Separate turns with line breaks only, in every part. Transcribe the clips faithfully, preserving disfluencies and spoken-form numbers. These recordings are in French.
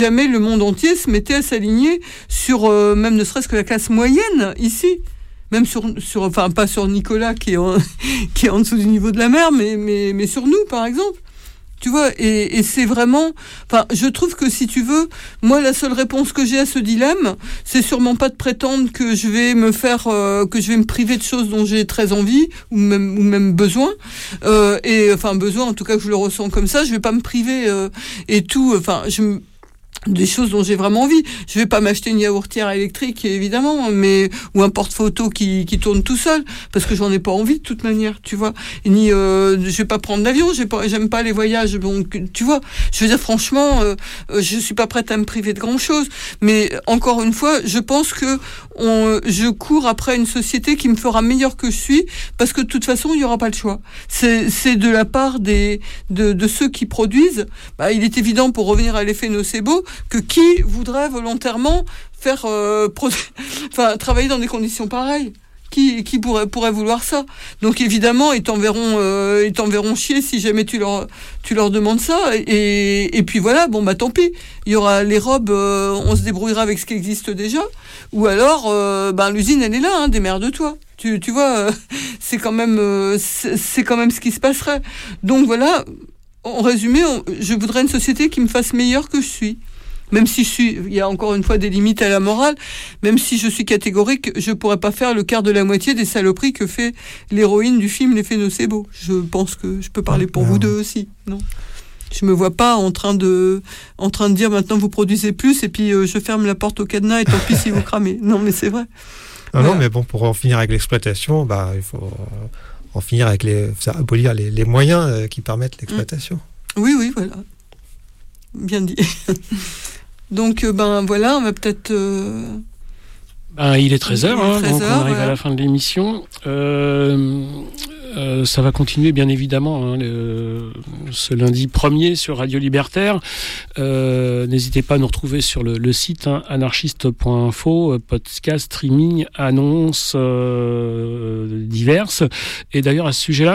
jamais le monde entier se mettait à s'aligner sur euh, même ne serait-ce que la classe moyenne ici, même sur sur enfin pas sur Nicolas qui est en, qui est en dessous du niveau de la mer, mais mais mais sur nous par exemple. Tu vois, et, et c'est vraiment... Enfin, je trouve que si tu veux, moi, la seule réponse que j'ai à ce dilemme, c'est sûrement pas de prétendre que je vais me faire... Euh, que je vais me priver de choses dont j'ai très envie, ou même, ou même besoin. Euh, et, enfin, besoin, en tout cas, que je le ressens comme ça. Je vais pas me priver euh, et tout. Enfin, je me... des choses dont j'ai vraiment envie. Je vais pas m'acheter une yaourtière électrique, évidemment, mais ou un porte-photo qui qui tourne tout seul, parce que j'en ai pas envie de toute manière, tu vois. Et ni, euh, je vais pas prendre l'avion, j'ai pas, j'aime pas les voyages, donc tu vois. Je veux dire franchement, euh, je suis pas prête à me priver de grand-chose. Mais encore une fois, je pense que on, je cours après une société qui me fera meilleur que je suis, parce que de toute façon, il y aura pas le choix. C'est c'est de la part des de de ceux qui produisent. Bah, il est évident, pour revenir à l'effet nocebo, que qui voudrait volontairement faire, euh, produ- enfin, travailler dans des conditions pareilles? Qui, qui pourrait, pourrait vouloir ça? Donc évidemment, ils t'enverront, euh, ils t'enverront chier si jamais tu leur, tu leur demandes ça. Et, et puis voilà, bon bah tant pis. Il y aura les robes, euh, on se débrouillera avec ce qui existe déjà. Ou alors, euh, ben l'usine elle est là, hein, démerde-toi. Tu, tu vois, euh, c'est quand même, euh, c'est, c'est quand même ce qui se passerait. Donc voilà. En résumé, on, je voudrais une société qui me fasse meilleur que je suis. Même si je suis, il y a encore une fois des limites à la morale, même si je suis catégorique, je pourrais pas faire le quart de la moitié des saloperies que fait l'héroïne du film L'effet nocebo. Je pense que je peux parler pour ah, vous deux aussi, non? Je me vois pas en train de, en train de dire maintenant vous produisez plus et puis euh, je ferme la porte au cadenas et tant pis si vous cramez. Non, mais c'est vrai.
Non, voilà. Non, mais bon, pour en finir avec l'exploitation, bah, il faut en finir avec les, abolir les, les moyens euh, qui permettent l'exploitation.
Mmh. Oui, oui, voilà. Bien dit. Donc, euh, ben voilà, on va peut-être... Euh...
Ben, il est treize heures, hein,
treize heures,
donc on arrive
voilà.
à la fin de l'émission. Euh, euh, ça va continuer, bien évidemment, hein, le, ce lundi premier sur Radio Libertaire. Euh, n'hésitez pas à nous retrouver sur le, le site hein, anarchiste point info, podcast, streaming, annonces euh, diverses. Et d'ailleurs, à ce sujet-là,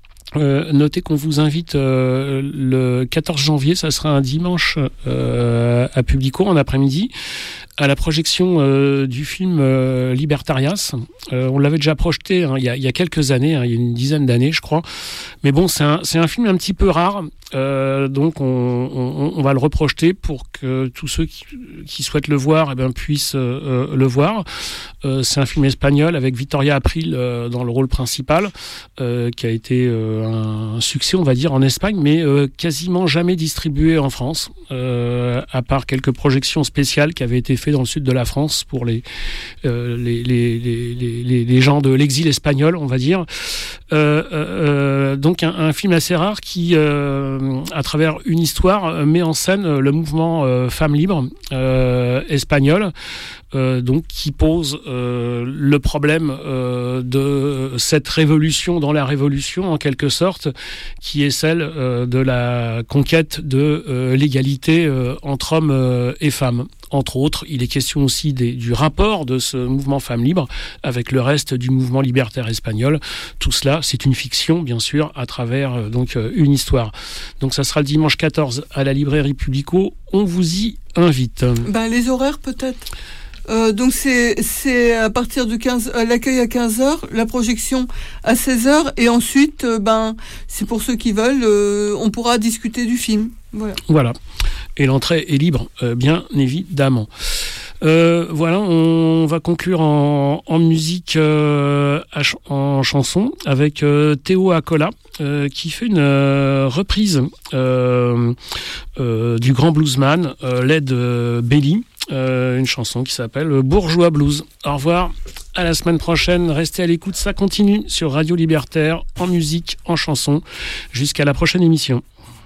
Euh, notez qu'on vous invite euh, le quatorze janvier, ça sera un dimanche euh, à Publico en après-midi, à la projection euh, du film euh, Libertarias. Euh, on l'avait déjà projeté hein, il, y a, il y a quelques années, hein, il y a une dizaine d'années je crois. Mais bon, c'est un, c'est un film un petit peu rare, euh, donc on, on, on va le reprojeter pour que tous ceux qui, qui souhaitent le voir eh ben, puissent euh, le voir. Euh, c'est un film espagnol avec Victoria Abril euh, dans le rôle principal, euh, qui a été euh, un succès, on va dire, en Espagne, mais euh, quasiment jamais distribué en France, euh, à part quelques projections spéciales qui avaient été faites dans le sud de la France pour les, euh, les, les, les, les, les gens de l'exil espagnol, on va dire. Euh, euh, donc un, un film assez rare qui, euh, à travers une histoire, met en scène le mouvement euh, Femmes Libres euh, espagnol, euh, donc qui pose euh, le problème euh, de cette révolution dans la révolution, en quelque sorte, qui est celle euh, de la conquête de euh, l'égalité euh, entre hommes euh, et femmes. Entre autres, il est question aussi des, du rapport de ce mouvement Femmes Libres avec le reste du mouvement libertaire espagnol. Tout cela, c'est une fiction, bien sûr, à travers euh, donc euh, une histoire. Donc ça sera le dimanche quatorze à la librairie Publico. On vous y invite.
Ben, les horaires, peut-être. Euh, donc c'est c'est à partir de quinze euh, l'accueil à quinze heures, la projection à seize heures et ensuite euh, ben c'est pour ceux qui veulent, euh, on pourra discuter du film. Voilà.
Voilà. Et l'entrée est libre, euh, bien évidemment. Euh, voilà, on va conclure en, en musique, euh, ch- en chanson, avec euh, Théo Acola, euh, qui fait une euh, reprise euh, euh, du grand bluesman euh, Led Belly, euh, une chanson qui s'appelle Bourgeois Blues. Au revoir, à la semaine prochaine, restez à l'écoute, ça continue sur Radio Libertaire, en musique, en chanson, jusqu'à la prochaine émission.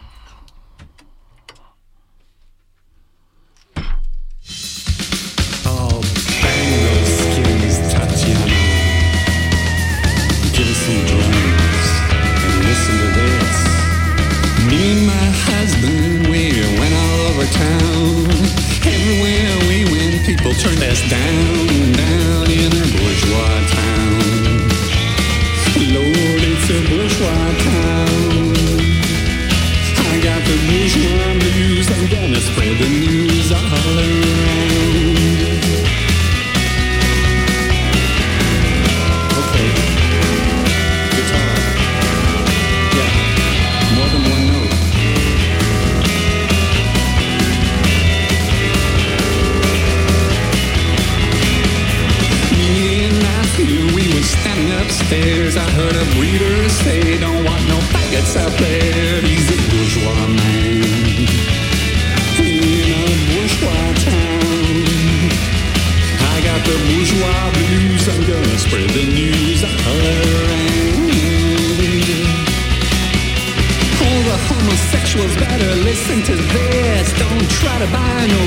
People turned us down, down in a bourgeois town. Lord, it's a bourgeois town. I got the bourgeois blues, I'm gonna spread the news.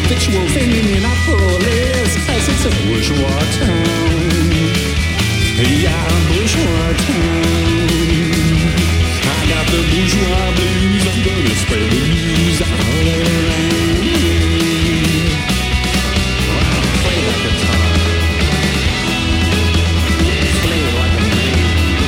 victuals in Minneapolis, 'cause it's a bourgeois town. Yeah, bourgeois town. I got the bourgeois blues, I'm gonna spread the news all around. Wow, play the guitar. Play it like a man.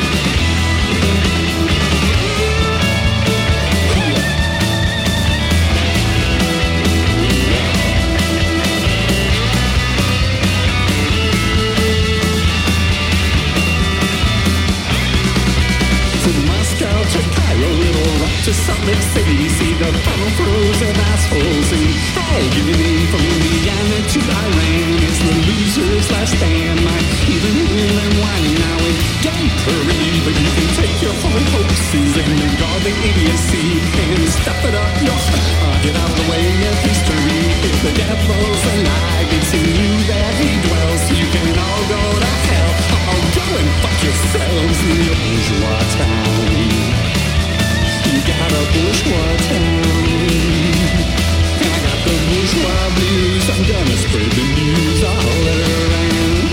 To Cairo, Little Rock, to Salt Lake City, see the funnel frozen assholes in. Hey, give it in from Indiana to Iran. It's the loser's last stand. I even hear them whining now in gay parade. But you can take your whole hoaxes and ignore the idiocy and stuff it up your uh, get out of the way of history. If the devil's alive, it's in you that he dwells. So you can all go to hell. Oh, go and fuck yourselves in your bourgeois town. You got a bourgeois town. I got the bourgeois blues. I'm gonna spread the news all around.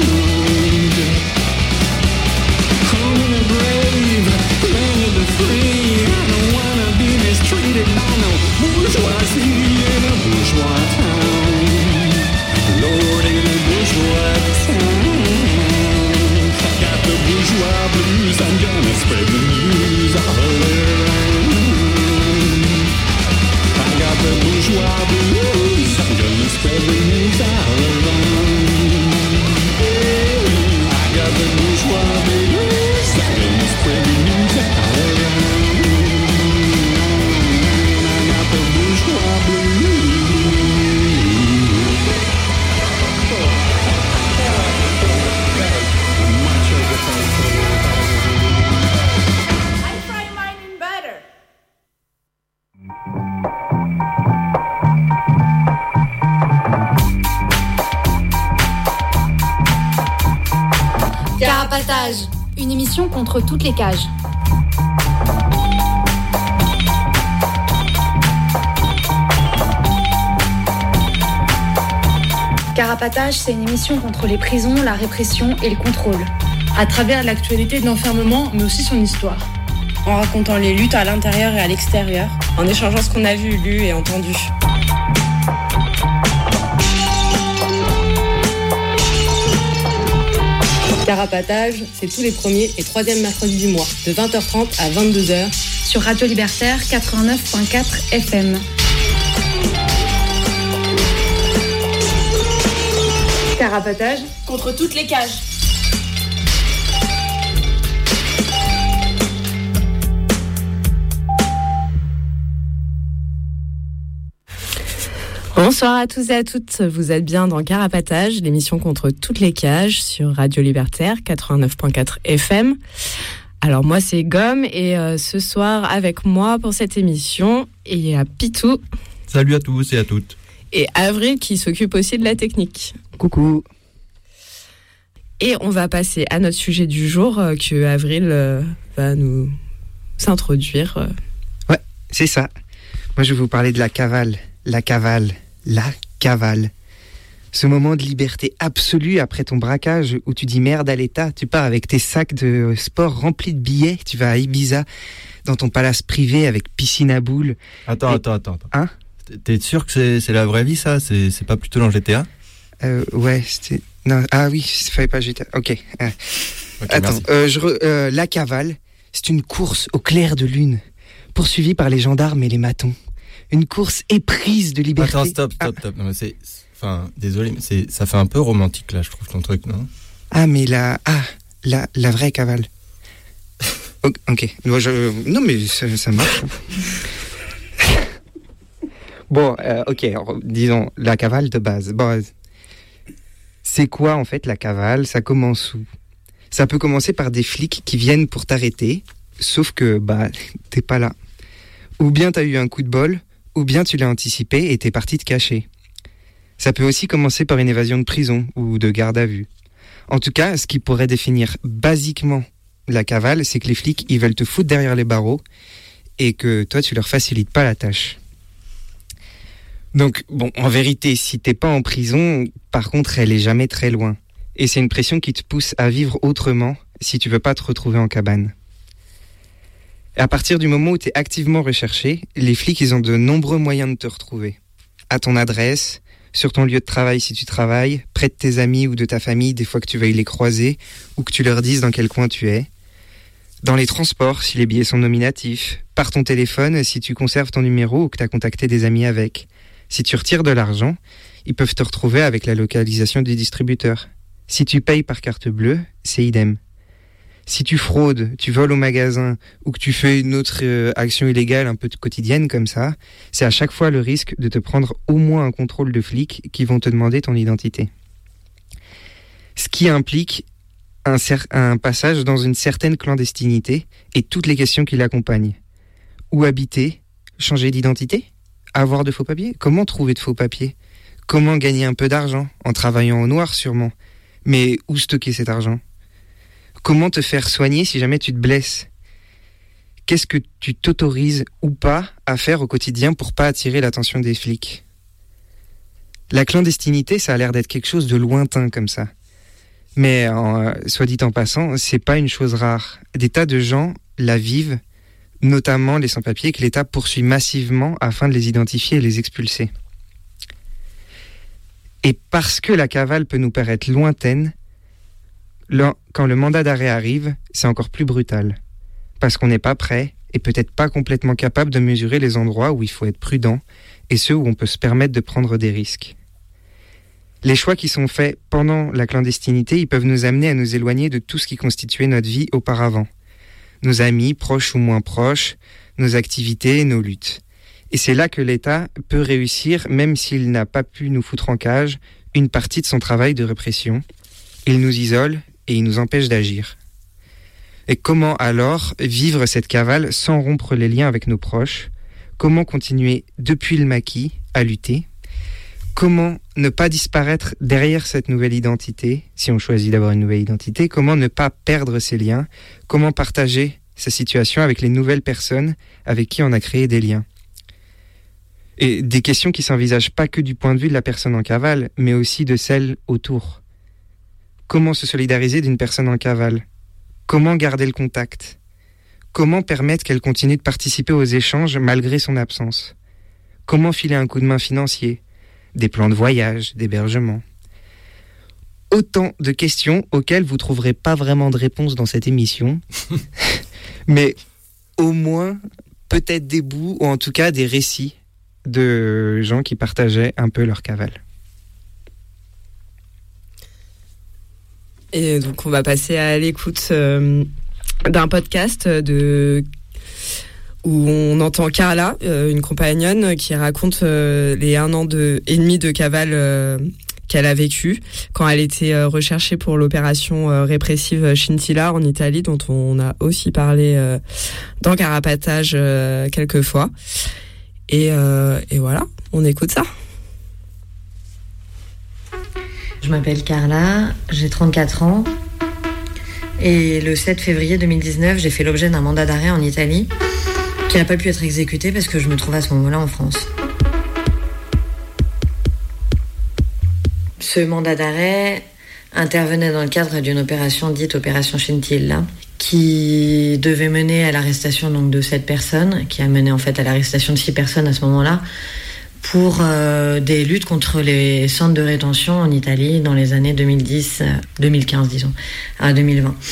Home in the brave, land of the free. I don't wanna be mistreated by no bourgeoisie in a bourgeois town. Lord, in a bourgeois town. I got the bourgeois blues. I'm gonna spread the news all around. The bourgeois blues, I'm gonna spread the news all around. I got the bourgeois blues, I'm gonna spread the news all around. I got the bourgeois
I fry mine in butter.
Carapatage, une émission contre toutes les cages. Carapatage, c'est une émission contre les prisons, la répression et le contrôle. À travers l'actualité de l'enfermement, mais aussi son histoire.
En racontant les luttes à l'intérieur et à l'extérieur, en échangeant ce qu'on a vu, lu et entendu. Carapatage, c'est tous les premiers et troisièmes mercredis du mois, de vingt heures trente à vingt-deux heures,
sur Radio Libertaire quatre-vingt-neuf point quatre F M.
Carapatage,
Contre toutes les cages.
bonsoir à tous et à toutes, vous êtes bien dans Carapatage, l'émission contre toutes les cages sur Radio Libertaire quatre-vingt-neuf point quatre F M. Alors moi c'est Gomme et euh, ce soir avec moi pour cette émission, il y a Pitou.
Salut à tous et à toutes.
Et Avril qui s'occupe aussi de la technique.
Coucou.
Et on va passer à notre sujet du jour euh, que Avril euh, va nous introduire. Euh.
Ouais, c'est ça. Moi je vais vous parler de la cavale. La cavale. La cavale. Ce moment de liberté absolue après ton braquage où tu dis merde à l'État, tu pars avec tes sacs de sport remplis de billets, tu vas à Ibiza dans ton palace privé avec piscine à boules.
Attends,
et...
attends, attends, attends.
Hein ?
T'es sûr que c'est, c'est la vraie vie ça ? c'est, c'est pas plutôt dans G T A ?
euh, Ouais, c'était... Non, ah oui, il fallait pas G T A. Ok. Euh...
okay
attends, euh, je re... euh, la cavale, c'est une course au clair de lune, poursuivie par les gendarmes et les matons. Une course éprise de liberté.
Attends, stop, stop, stop. Non, mais c'est... Enfin, désolé, mais c'est... ça fait un peu romantique, là, je trouve, ton truc, non ?
Ah, mais la... Ah, la, la vraie cavale. Ok. okay. Moi, je... Non, mais ça, ça marche. Bon, euh, ok, alors, disons, la cavale de base. Bon, c'est quoi, en fait, la cavale ? Ça commence où ? Ça peut commencer par des flics qui viennent pour t'arrêter, sauf que, bah, t'es pas là. Ou bien t'as eu un coup de bol, ou bien tu l'as anticipé et t'es parti te cacher. Ça peut aussi commencer par une évasion de prison ou de garde à vue. En tout cas, ce qui pourrait définir basiquement la cavale, c'est que les flics, ils veulent te foutre derrière les barreaux et que toi, tu leur facilites pas la tâche. Donc, bon, en vérité, si t'es pas en prison, par contre, elle est jamais très loin. Et c'est une pression qui te pousse à vivre autrement si tu veux pas te retrouver en cabane. Et à partir du moment où t'es activement recherché, les flics, ils ont de nombreux moyens de te retrouver. À ton adresse, sur ton lieu de travail si tu travailles, près de tes amis ou de ta famille, des fois que tu veuilles les croiser, ou que tu leur dises dans quel coin tu es. Dans les transports, si les billets sont nominatifs. Par ton téléphone, si tu conserves ton numéro ou que t'as contacté des amis avec. Si tu retires de l'argent, ils peuvent te retrouver avec la localisation du distributeur. Si tu payes par carte bleue, c'est idem. Si tu fraudes, tu voles au magasin ou que tu fais une autre euh, action illégale un peu quotidienne comme ça, c'est à chaque fois le risque de te prendre au moins un contrôle de flics qui vont te demander ton identité. Ce qui implique un, cer- un passage dans une certaine clandestinité et toutes les questions qui l'accompagnent. Où habiter? Changer d'identité? Avoir de faux papiers? Comment trouver de faux papiers? Comment gagner un peu d'argent? En travaillant au noir sûrement. Mais où stocker cet argent? Comment te faire soigner si jamais tu te blesses? Qu'est-ce que tu t'autorises ou pas à faire au quotidien pour pas attirer l'attention des flics? La clandestinité, ça a l'air d'être quelque chose de lointain comme ça. Mais, en, soit dit en passant, c'est pas une chose rare. Des tas de gens la vivent, notamment les sans-papiers que l'État poursuit massivement afin de les identifier et les expulser. Et parce que la cavale peut nous paraître lointaine, quand le mandat d'arrêt arrive, c'est encore plus brutal. Parce qu'on n'est pas prêt et peut-être pas complètement capable de mesurer les endroits où il faut être prudent et ceux où on peut se permettre de prendre des risques. Les choix qui sont faits pendant la clandestinité, ils peuvent nous amener à nous éloigner de tout ce qui constituait notre vie auparavant. Nos amis, proches ou moins proches, nos activités, nos luttes. Et c'est là que l'État peut réussir, même s'il n'a pas pu nous foutre en cage, une partie de son travail de répression. Il nous isole et il nous empêche d'agir. Et comment alors vivre cette cavale sans rompre les liens avec nos proches? Comment continuer depuis le maquis à lutter? Comment ne pas disparaître derrière cette nouvelle identité, si on choisit d'avoir une nouvelle identité? Comment ne pas perdre ses liens? Comment partager sa situation avec les nouvelles personnes avec qui on a créé des liens? Et des questions qui s'envisagent pas que du point de vue de la personne en cavale, mais aussi de celle autour. Comment se solidariser d'une personne en cavale? Comment garder le contact? Comment permettre qu'elle continue de participer aux échanges malgré son absence? Comment filer un coup de main financier? Des plans de voyage, d'hébergement? Autant de questions auxquelles vous trouverez pas vraiment de réponse dans cette émission, mais au moins peut-être des bouts, ou en tout cas des récits de gens qui partageaient un peu leur cavale.
Et donc on va passer à l'écoute euh, d'un podcast de où on entend Carla, euh, une compagnonne qui raconte euh, les un an de, et demi de cavale euh, qu'elle a vécu quand elle était euh, recherchée pour l'opération euh, répressive Scintilla en Italie, dont on a aussi parlé euh, dans Carapatage euh, quelques fois. Et, euh, et voilà, on écoute ça.
Je m'appelle Carla, j'ai trente-quatre ans et le sept février deux mille dix-neuf, j'ai fait l'objet d'un mandat d'arrêt en Italie qui n'a pas pu être exécuté parce que je me trouve à ce moment-là en France. Ce mandat d'arrêt intervenait dans le cadre d'une opération dite opération Scintilla qui devait mener à l'arrestation donc de sept personnes, qui a mené en fait à l'arrestation de six personnes à ce moment-là, pour euh, des luttes contre les centres de rétention en Italie dans les années deux mille dix, deux mille quinze disons, à deux mille vingt.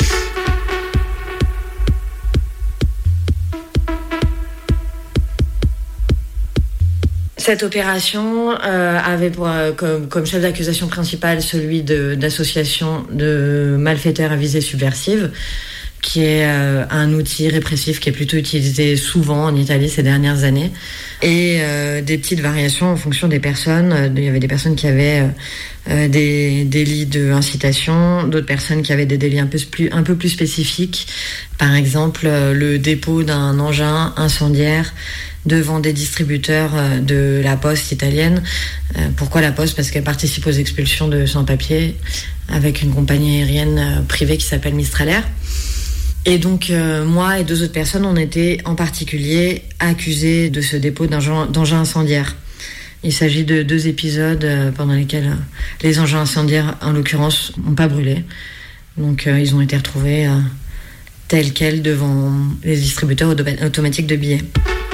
Cette opération euh, avait pour, euh, comme, comme chef d'accusation principal celui de, d'association de malfaiteurs à visée subversive, qui est euh, un outil répressif qui est plutôt utilisé souvent en Italie ces dernières années, et euh, des petites variations en fonction des personnes. Il y avait des personnes qui avaient euh, des délits d'incitation, d'autres personnes qui avaient des délits un peu plus, un peu plus spécifiques, par exemple euh, le dépôt d'un engin incendiaire devant des distributeurs euh, de la Poste italienne. Euh, pourquoi la Poste? Parce qu'elle participe aux expulsions de sans-papiers avec une compagnie aérienne euh, privée qui s'appelle Mistralair. Et donc, euh, moi et deux autres personnes, on était en particulier accusés de ce dépôt d'engin, d'engin incendiaire. Il s'agit de deux épisodes euh, pendant lesquels euh, les engins incendiaires, en l'occurrence, n'ont pas brûlé. Donc euh, ils ont été retrouvés euh, tels quels devant les distributeurs auto- automatiques de billets.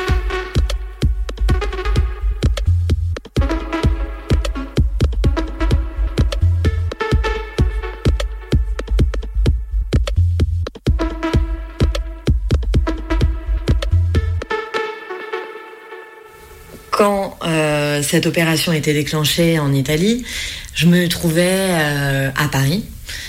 Quand euh, cette opération a été déclenchée en Italie, je me trouvais euh, à Paris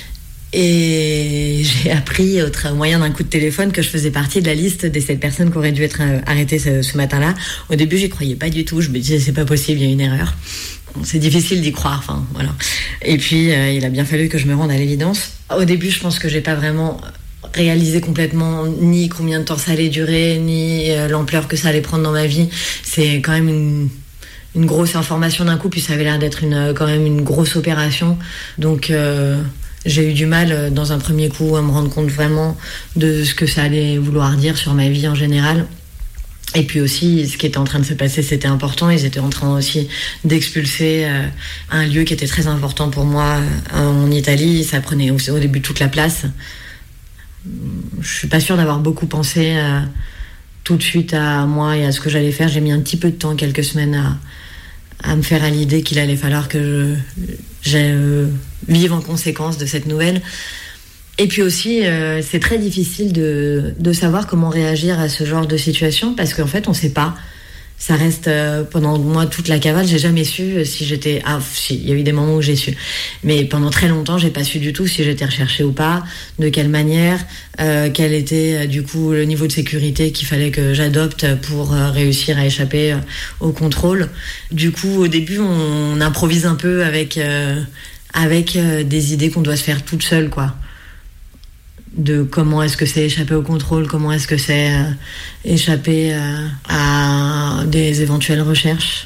et j'ai appris au, tra- au moyen d'un coup de téléphone que je faisais partie de la liste des sept personnes qui auraient dû être euh, arrêtées ce, ce matin-là. Au début, j'y croyais pas du tout. Je me disais c'est pas possible, il y a une erreur. Bon, c'est difficile d'y croire. Enfin voilà. Et puis euh, il a bien fallu que je me rende à l'évidence. Au début, je pense que j'ai pas vraiment réaliser complètement ni combien de temps ça allait durer, ni euh, l'ampleur que ça allait prendre dans ma vie. C'est quand même une, une grosse information d'un coup, puis ça avait l'air d'être une, quand même une grosse opération. Donc euh, j'ai eu du mal euh, dans un premier coup à me rendre compte vraiment de ce que ça allait vouloir dire sur ma vie en général. Et puis aussi, ce qui était en train de se passer, c'était important. Ils étaient en train aussi d'expulser euh, un lieu qui était très important pour moi euh, en Italie. Ça prenait au, au début toute la place. Je suis pas sûre d'avoir beaucoup pensé euh, tout de suite à moi et à ce que j'allais faire. J'ai mis un petit peu de temps, quelques semaines, à, à me faire à l'idée qu'il allait falloir que je, je euh, vive en conséquence de cette nouvelle. Et puis aussi, euh, c'est très difficile de, de savoir comment réagir à ce genre de situation parce qu'en fait, on sait pas. Ça reste, euh, pendant moi, toute la cavale, j'ai jamais su si j'étais... Ah, si, il y a eu des moments où j'ai su. Mais pendant très longtemps, j'ai pas su du tout si j'étais recherchée ou pas, de quelle manière, euh, quel était, euh, du coup, le niveau de sécurité qu'il fallait que j'adopte pour euh, réussir à échapper euh, au contrôle. Du coup, au début, on, on improvise un peu avec, euh, avec euh, des idées qu'on doit se faire toute seule, quoi. De comment est-ce que c'est échapper au contrôle, comment est-ce que c'est euh, échapper euh, à des éventuelles recherches.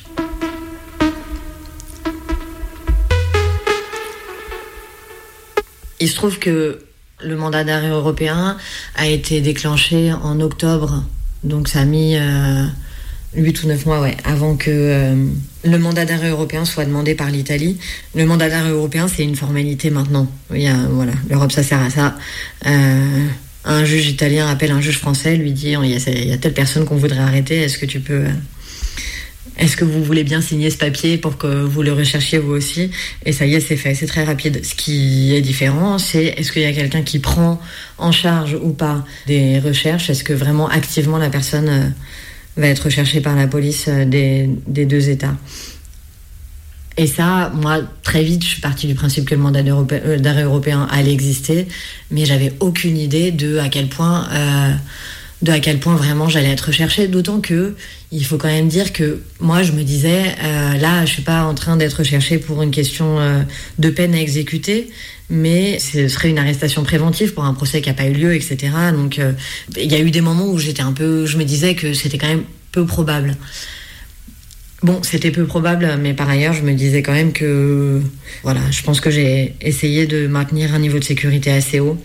Il se trouve que le mandat d'arrêt européen a été déclenché en octobre, donc ça a mis euh, huit ou neuf mois ouais, avant que euh, le mandat d'arrêt européen soit demandé par l'Italie. Le mandat d'arrêt européen, c'est une formalité maintenant. Il y a, voilà, l'Europe, ça sert à ça. Euh, un juge italien appelle un juge français, lui dit il y a, il y a telle personne qu'on voudrait arrêter, est-ce que tu peux... Est-ce que vous voulez bien signer ce papier pour que vous le recherchiez vous aussi? Et ça y est, c'est fait, c'est très rapide. Ce qui est différent, c'est est-ce qu'il y a quelqu'un qui prend en charge ou pas des recherches? Est-ce que vraiment activement la personne... Euh, va être recherché par la police des, des deux États. Et ça, moi, très vite, je suis partie du principe que le mandat d'arrêt européen allait exister, mais j'avais aucune idée de à quel point, euh, de à quel point vraiment j'allais être recherchée. D'autant que, il faut quand même dire que moi, je me disais, euh, là, je suis pas en train d'être recherchée pour une question euh, de peine à exécuter, mais ce serait une arrestation préventive pour un procès qui n'a pas eu lieu, et cetera. Donc, euh, il y a eu des moments où j'étais un peu, je me disais que c'était quand même peu probable. Bon, c'était peu probable, mais par ailleurs, je me disais quand même que, voilà, je pense que j'ai essayé de maintenir un niveau de sécurité assez haut.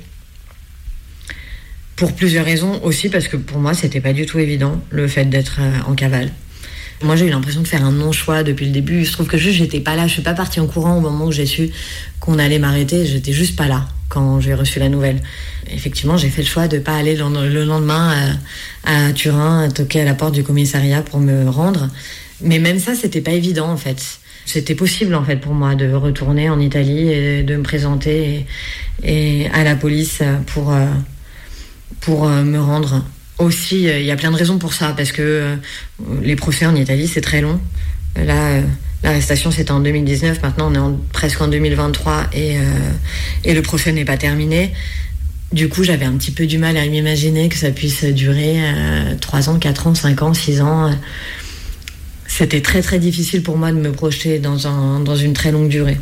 Pour plusieurs raisons, aussi parce que pour moi, c'était pas du tout évident, le fait d'être en cavale. Moi, j'ai eu l'impression de faire un non-choix depuis le début. Je trouve que juste, j'étais pas là. Je suis pas partie en courant au moment où j'ai su qu'on allait m'arrêter. J'étais juste pas là quand j'ai reçu la nouvelle. Effectivement, j'ai fait le choix de pas aller le lendemain à, à Turin, toquer à la porte du commissariat pour me rendre. Mais même ça, c'était pas évident, en fait. C'était possible, en fait, pour moi de retourner en Italie et de me présenter et, et à la police pour, pour me rendre. Aussi, il y a plein de raisons pour ça, parce que euh, les procès en Italie, c'est très long. Là, euh, l'arrestation, c'était en deux mille dix-neuf. Maintenant, on est en, presque en deux mille vingt-trois et, euh, et le procès n'est pas terminé. Du coup, j'avais un petit peu du mal à m'imaginer que ça puisse durer euh, trois ans, quatre ans, cinq ans, six ans. C'était très, très difficile pour moi de me projeter dans, un, dans une très longue durée.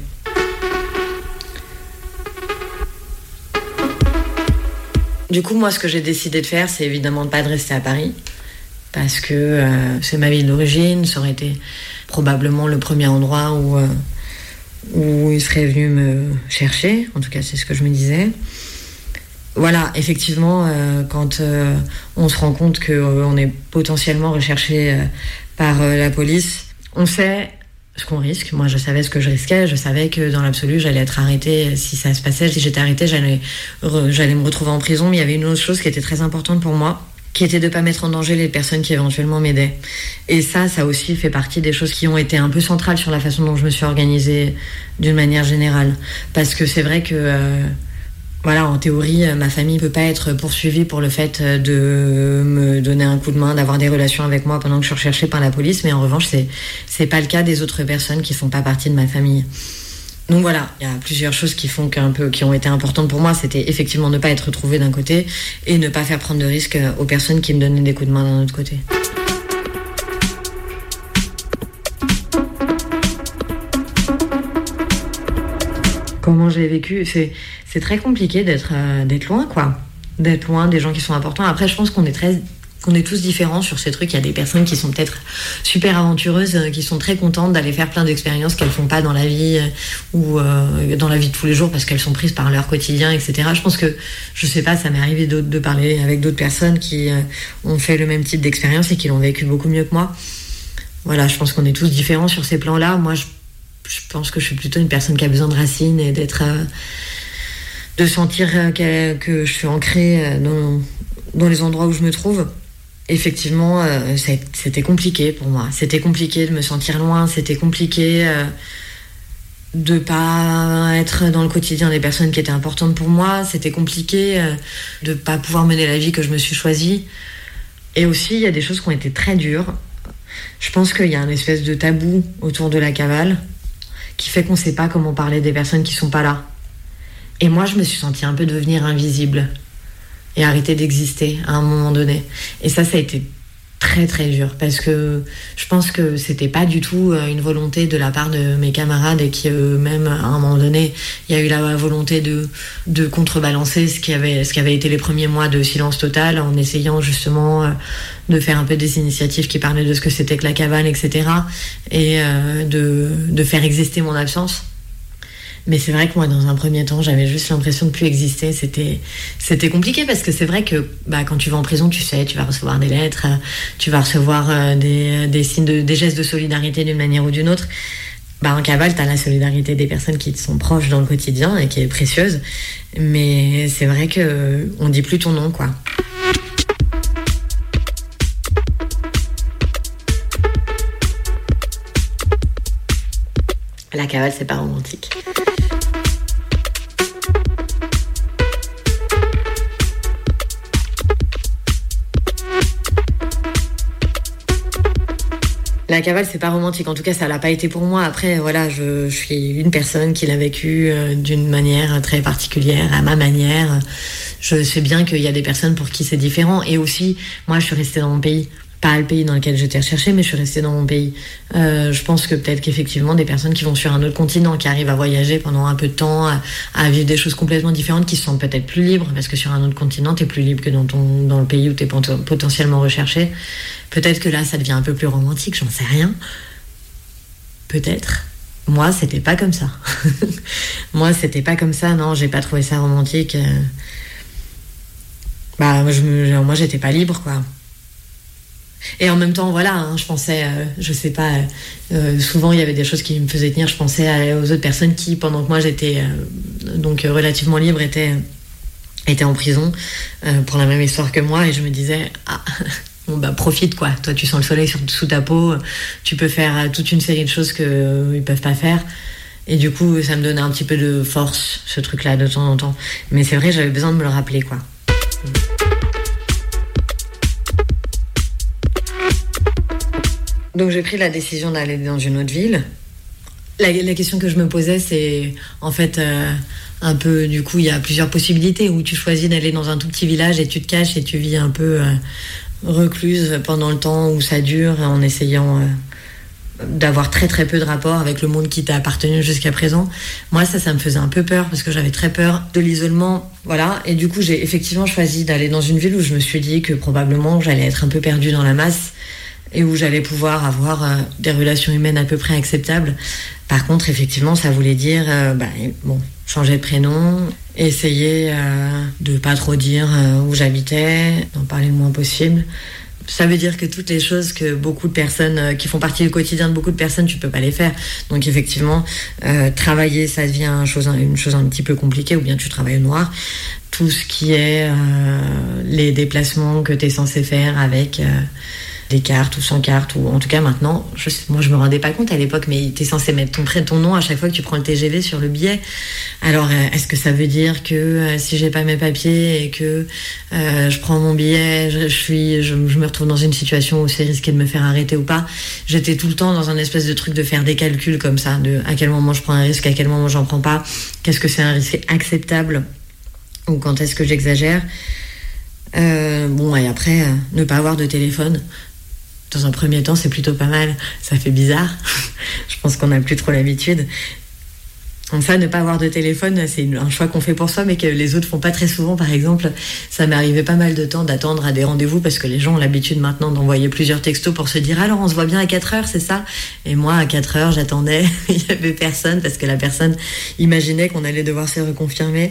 Du coup, moi, ce que j'ai décidé de faire, c'est évidemment de pas de rester à Paris, parce que euh, c'est ma ville d'origine, ça aurait été probablement le premier endroit où, euh, où il serait venu me chercher, en tout cas, c'est ce que je me disais. Voilà, effectivement, euh, quand euh, on se rend compte qu'on euh, est potentiellement recherché euh, par euh, la police, on sait ce qu'on risque. Moi, je savais ce que je risquais. Je savais que dans l'absolu, j'allais être arrêtée. Si ça se passait, si j'étais arrêtée, j'allais, re, j'allais me retrouver en prison. Mais il y avait une autre chose qui était très importante pour moi, qui était de ne pas mettre en danger les personnes qui éventuellement m'aidaient. Et ça, ça aussi fait partie des choses qui ont été un peu centrales sur la façon dont je me suis organisée d'une manière générale. Parce que c'est vrai que... Euh, Voilà, en théorie, ma famille ne peut pas être poursuivie pour le fait de me donner un coup de main, d'avoir des relations avec moi pendant que je suis recherchée par la police. Mais en revanche, c'est, c'est pas le cas des autres personnes qui font pas partie de ma famille. Donc voilà, il y a plusieurs choses qui font qu'un peu, qui ont été importantes pour moi. C'était effectivement ne pas être retrouvée d'un côté et ne pas faire prendre de risques aux personnes qui me donnaient des coups de main d'un autre côté. Comment j'ai vécu, c'est, c'est très compliqué d'être, euh, d'être loin, quoi. D'être loin des gens qui sont importants. Après, je pense qu'on est très, qu'on est tous différents sur ces trucs. Il y a des personnes qui sont peut-être super aventureuses, euh, qui sont très contentes d'aller faire plein d'expériences qu'elles font pas dans la vie euh, ou euh, dans la vie de tous les jours parce qu'elles sont prises par leur quotidien, et cetera. Je pense que, je sais pas, ça m'est arrivé de, de parler avec d'autres personnes qui euh, ont fait le même type d'expérience et qui l'ont vécu beaucoup mieux que moi. Voilà, je pense qu'on est tous différents sur ces plans-là. Moi, je Je pense que je suis plutôt une personne qui a besoin de racines et d'être, euh, de sentir euh, que je suis ancrée euh, dans, dans les endroits où je me trouve. Effectivement, euh, c'était compliqué pour moi. C'était compliqué de me sentir loin. C'était compliqué euh, de pas être dans le quotidien des personnes qui étaient importantes pour moi. C'était compliqué euh, de pas pouvoir mener la vie que je me suis choisie. Et aussi, il y a des choses qui ont été très dures. Je pense qu'il y a un espèce de tabou autour de la cavale qui fait qu'on ne sait pas comment parler des personnes qui ne sont pas là. Et moi, je me suis sentie un peu devenir invisible et arrêter d'exister à un moment donné. Et ça, ça a été très très dur parce que je pense que c'était pas du tout une volonté de la part de mes camarades et qui eux-mêmes, à un moment donné, il y a eu la volonté de, de contrebalancer ce qui, avait, ce qui avait été les premiers mois de silence total en essayant justement de faire un peu des initiatives qui parlaient de ce que c'était que la cavale, et cetera. Et euh, de, de faire exister mon absence. Mais c'est vrai que moi, dans un premier temps, j'avais juste l'impression de plus exister. C'était, c'était compliqué parce que c'est vrai que bah, quand tu vas en prison, tu sais, tu vas recevoir des lettres, tu vas recevoir euh, des, des signes, de, des gestes de solidarité d'une manière ou d'une autre. Bah, en cavale, t'as la solidarité des personnes qui te sont proches dans le quotidien et qui est précieuse. Mais c'est vrai que on dit plus ton nom, quoi. La cavale, c'est pas romantique. La cavale, c'est pas romantique. En tout cas, ça l'a pas été pour moi. Après, voilà, je, je suis une personne qui l'a vécu euh, d'une manière très particulière, à ma manière. Je sais bien qu'il y a des personnes pour qui c'est différent. Et aussi, moi, je suis restée dans mon pays. Pas le pays dans lequel j'étais recherchée, mais je suis restée dans mon pays. Euh, je pense que peut-être qu'effectivement, des personnes qui vont sur un autre continent, qui arrivent à voyager pendant un peu de temps, à, à vivre des choses complètement différentes, qui se sentent peut-être plus libres, parce que sur un autre continent, t'es plus libre que dans, ton, dans le pays où t'es potentiellement recherché. Peut-être que là, ça devient un peu plus romantique, j'en sais rien. Peut-être. Moi, c'était pas comme ça. Moi, c'était pas comme ça, non, j'ai pas trouvé ça romantique. Euh... Bah, moi, je me... moi, j'étais pas libre, quoi. Et en même temps, voilà, hein, je pensais, euh, je sais pas, euh, souvent il y avait des choses qui me faisaient tenir. Je pensais à, aux autres personnes qui, pendant que moi j'étais euh, donc euh, relativement libre, étaient, étaient en prison euh, pour la même histoire que moi. Et je me disais, ah, bon bah profite quoi. Toi, tu sens le soleil sur, sous ta peau, tu peux faire toute une série de choses qu'ils euh, ne peuvent pas faire. Et du coup, ça me donnait un petit peu de force, ce truc-là, de temps en temps. Mais c'est vrai, j'avais besoin de me le rappeler, quoi. Donc j'ai pris la décision d'aller dans une autre ville. La, la question que je me posais, c'est en fait euh, un peu, du coup, il y a plusieurs possibilités où tu choisis d'aller dans un tout petit village et tu te caches et tu vis un peu euh, recluse pendant le temps où ça dure en essayant euh, d'avoir très très peu de rapport avec le monde qui t'a appartenu jusqu'à présent. Moi, ça, ça me faisait un peu peur parce que j'avais très peur de l'isolement. Voilà. Et du coup, j'ai effectivement choisi d'aller dans une ville où je me suis dit que probablement j'allais être un peu perdue dans la masse et où j'allais pouvoir avoir euh, des relations humaines à peu près acceptables. Par contre, effectivement, ça voulait dire euh, bah, bon, changer de prénom, essayer euh, de pas trop dire euh, où j'habitais, d'en parler le moins possible, Ça veut dire que toutes les choses que beaucoup de personnes, euh, qui font partie du quotidien de beaucoup de personnes, tu peux pas les faire. Donc effectivement, euh, travailler, ça devient une chose, une chose un petit peu compliquée, ou bien tu travailles au noir. Tout ce qui est euh, les déplacements que tu es censé faire avec... Euh, des cartes ou sans carte, ou en tout cas maintenant, je, moi je me rendais pas compte à l'époque, mais t'es censé mettre ton prénom, ton nom à chaque fois que tu prends le T G V sur le billet. Alors est-ce que ça veut dire que euh, si j'ai pas mes papiers et que euh, je prends mon billet, je, je suis, je, je me retrouve dans une situation où c'est risqué de me faire arrêter ou pas? J'étais tout le temps dans un espèce de truc de faire des calculs comme ça, de à quel moment je prends un risque, à quel moment j'en prends pas, qu'est-ce que c'est un risque acceptable ou quand est-ce que j'exagère. Euh, bon, et après, euh, ne pas avoir de téléphone. Dans un premier temps, c'est plutôt pas mal. Ça fait bizarre. Je pense qu'on n'a plus trop l'habitude. Enfin, ne pas avoir de téléphone, c'est un choix qu'on fait pour soi, mais que les autres font pas très souvent. Par exemple, ça m'est arrivé pas mal de temps d'attendre à des rendez-vous parce que les gens ont l'habitude maintenant d'envoyer plusieurs textos pour se dire « Alors, on se voit bien à quatre heures, c'est ça ?» Et moi, à quatre heures, j'attendais. Il y avait personne parce que la personne imaginait qu'on allait devoir se reconfirmer.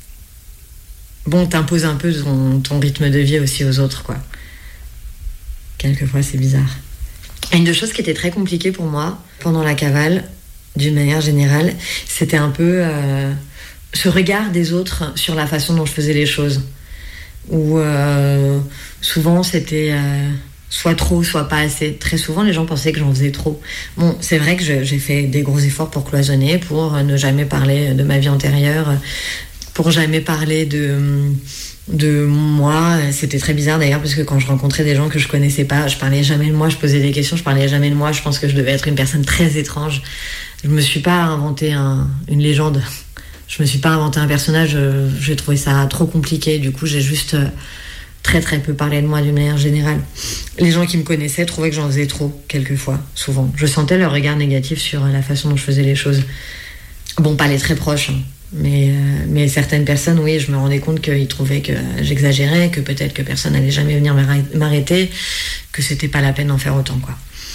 Bon, t'imposes un peu ton, ton rythme de vie aussi aux autres, quoi. Quelquefois, c'est bizarre. Une des choses qui était très compliquée pour moi pendant la cavale, d'une manière générale, c'était un peu euh, ce regard des autres sur la façon dont je faisais les choses. Où euh, souvent, c'était euh, soit trop, soit pas assez. Très souvent, les gens pensaient que j'en faisais trop. Bon, c'est vrai que je, j'ai fait des gros efforts pour cloisonner, pour ne jamais parler de ma vie antérieure, pour jamais parler de... de moi. C'était très bizarre d'ailleurs parce que quand je rencontrais des gens que je connaissais pas, je parlais jamais de moi, je posais des questions, je parlais jamais de moi. Je pense que je devais être une personne très étrange. Je me suis pas inventé un, une légende. Je me suis pas inventé un personnage. J'ai trouvé ça trop compliqué. Du coup, j'ai juste très très peu parlé de moi d'une manière générale. Les gens qui me connaissaient trouvaient que j'en faisais trop, quelquefois, souvent. Je sentais leur regard négatif sur la façon dont je faisais les choses. Bon, pas les très proches, hein. Mais, euh, mais certaines personnes, oui, je me rendais compte qu'ils trouvaient que j'exagérais, que peut-être que personne n'allait jamais venir m'arrêter, que c'était pas la peine d'en faire autant, quoi.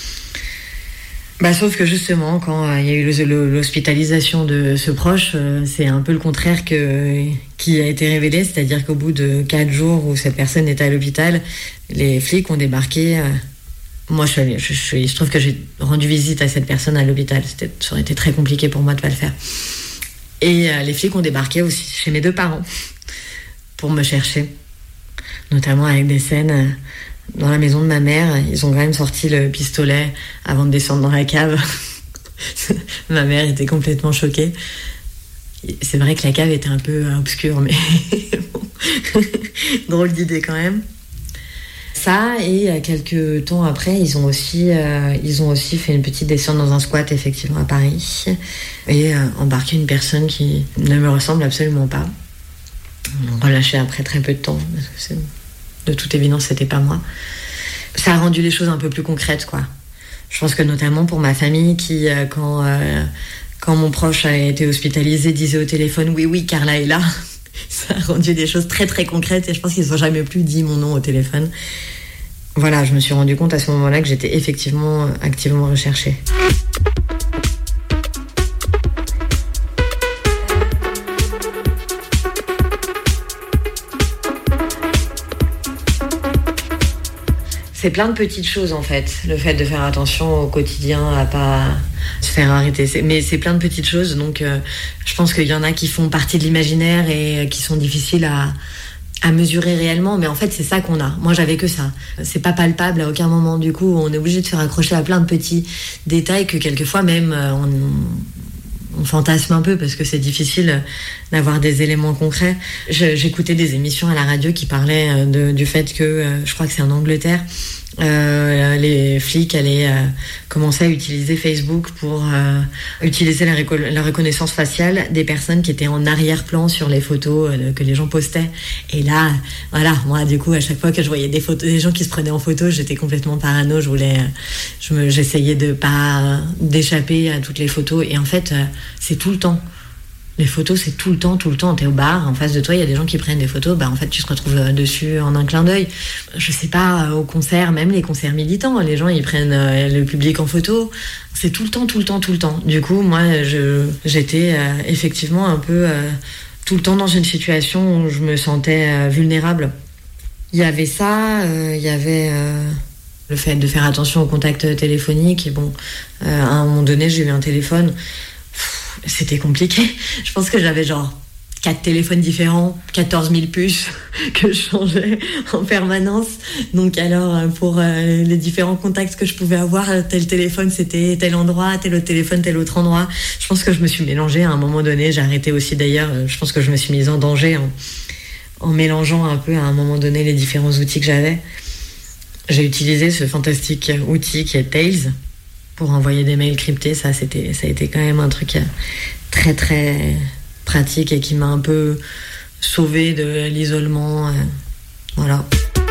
Bah, sauf que justement, quand il euh, y a eu le, le, l'hospitalisation de ce proche, euh, c'est un peu le contraire que, qui a été révélé, c'est-à-dire qu'au bout de quatre jours où cette personne était à l'hôpital, les flics ont débarqué. Euh, moi, je suis allée, je, je, il se trouve que j'ai rendu visite à cette personne à l'hôpital. C'était, ça aurait été très compliqué pour moi de pas le faire. Et euh, les flics ont débarqué aussi chez mes deux parents pour me chercher, notamment avec des scènes euh, dans la maison de ma mère. Ils ont quand même sorti le pistolet avant de descendre dans la cave. Ma mère était complètement choquée. C'est vrai que la cave était un peu obscure, mais bon. Drôle d'idée quand même. Ça, et quelques temps après, ils ont aussi, euh, ils ont aussi fait une petite descente dans un squat, effectivement, à Paris, et euh, embarqué une personne qui ne me ressemble absolument pas. Ils l'ont relâché après très peu de temps, parce que c'est, de toute évidence, c'était pas moi. Ça a rendu les choses un peu plus concrètes, quoi. Je pense que notamment pour ma famille, qui, euh, quand, euh, quand mon proche a été hospitalisé, disait au téléphone « Oui, oui, Carla est là ». Ça a rendu des choses très très concrètes et je pense qu'ils n'ont jamais plus dit mon nom au téléphone. Voilà, je me suis rendu compte à ce moment-là que j'étais effectivement activement recherchée. C'est plein de petites choses en fait, le fait de faire attention au quotidien, à pas se faire arrêter. C'est, mais c'est plein de petites choses, donc euh, je pense qu'il y en a qui font partie de l'imaginaire et qui sont difficiles à, à mesurer réellement, mais en fait c'est ça qu'on a. Moi j'avais que ça. C'est pas palpable à aucun moment, du coup on est obligé de se raccrocher à plein de petits détails que quelquefois même euh, on, on fantasme un peu parce que c'est difficile d'avoir des éléments concrets. Je, j'écoutais des émissions à la radio qui parlaient de, du fait que, euh, je crois que c'est en Angleterre, Euh, les flics allaient euh, commencer à utiliser Facebook pour euh, utiliser la, réco- la reconnaissance faciale des personnes qui étaient en arrière-plan sur les photos euh, que les gens postaient. Et là, voilà, moi du coup à chaque fois que je voyais des photos, des gens qui se prenaient en photo, j'étais complètement parano. Je voulais, je me, j'essayais de pas d'échapper à toutes les photos. Et en fait, euh, c'est tout le temps. Les photos, c'est tout le temps, tout le temps. T'es au bar, en face de toi, il y a des gens qui prennent des photos. Bah, en fait, tu te retrouves dessus en un clin d'œil. Je sais pas, au concert, même les concerts militants, les gens, ils prennent le public en photo. C'est tout le temps, tout le temps, tout le temps. Du coup, moi, je, j'étais euh, effectivement un peu euh, tout le temps dans une situation où je me sentais euh, vulnérable. Il y avait ça, euh, il y avait euh, le fait de faire attention aux contacts téléphoniques. Et bon, euh, à un moment donné, j'ai eu un téléphone. Pff, c'était compliqué. Je pense que j'avais genre quatre téléphones différents, quatorze mille puces que je changeais en permanence. Donc alors, pour euh, les différents contacts que je pouvais avoir, tel téléphone, c'était tel endroit, tel autre téléphone, tel autre endroit. Je pense que je me suis mélangée à un moment donné. J'ai arrêté aussi d'ailleurs. Je pense que je me suis mise en danger en, en mélangeant un peu à un moment donné les différents outils que j'avais. J'ai utilisé ce fantastique outil qui est Tails pour envoyer des mails cryptés. Ça, c'était, ça a été quand même un truc très, très pratique et qui m'a un peu sauvée de l'isolement. Euh, voilà.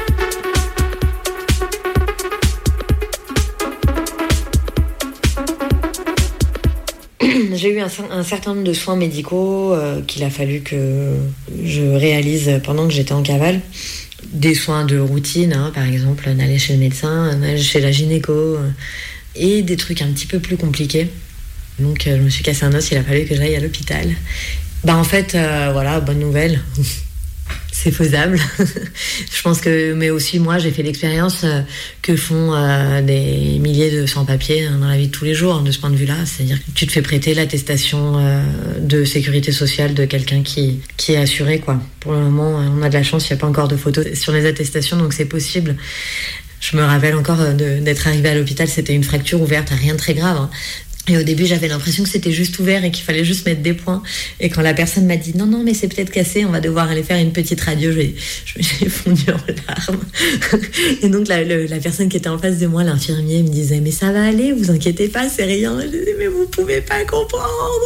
J'ai eu un, un certain nombre de soins médicaux euh, qu'il a fallu que je réalise pendant que j'étais en cavale. Des soins de routine, hein, par exemple, d'aller chez le médecin, d'aller chez la gynéco, euh, et des trucs un petit peu plus compliqués. Donc euh, je me suis cassé un os, il a fallu que j'aille à l'hôpital. Bah en fait, euh, voilà, bonne nouvelle, c'est faisable. Je pense que, mais aussi moi, j'ai fait l'expérience euh, que font euh, des milliers de sans-papiers hein, dans la vie de tous les jours, de ce point de vue-là. C'est-à-dire que tu te fais prêter l'attestation euh, de sécurité sociale de quelqu'un qui, qui est assuré, quoi. Pour le moment, on a de la chance, il n'y a pas encore de photos sur les attestations, donc c'est possible. Je me rappelle encore de, d'être arrivée à l'hôpital, c'était une fracture ouverte, rien de très grave, hein. Et au début, j'avais l'impression que c'était juste ouvert et qu'il fallait juste mettre des points. Et quand la personne m'a dit « Non, non, mais c'est peut-être cassé, on va devoir aller faire une petite radio », j'ai, j'ai fondu en larmes. Et donc, la, le, la personne qui était en face de moi, l'infirmier, me disait « Mais ça va aller, vous inquiétez pas, c'est rien. » Je disais « Mais vous pouvez pas comprendre !»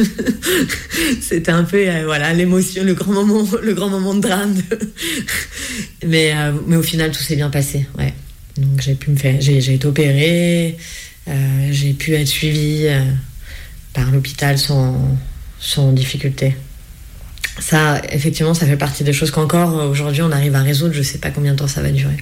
C'était un peu, euh, voilà, l'émotion, le grand moment, le grand moment de drame. mais, euh, mais au final, tout s'est bien passé, ouais. Donc, j'ai pu me faire... J'ai, j'ai été opérée... Euh, j'ai pu être suivie euh, par l'hôpital sans, sans difficulté. Ça, effectivement, ça fait partie des choses qu'encore aujourd'hui on arrive à résoudre. Je sais pas combien de temps ça va durer.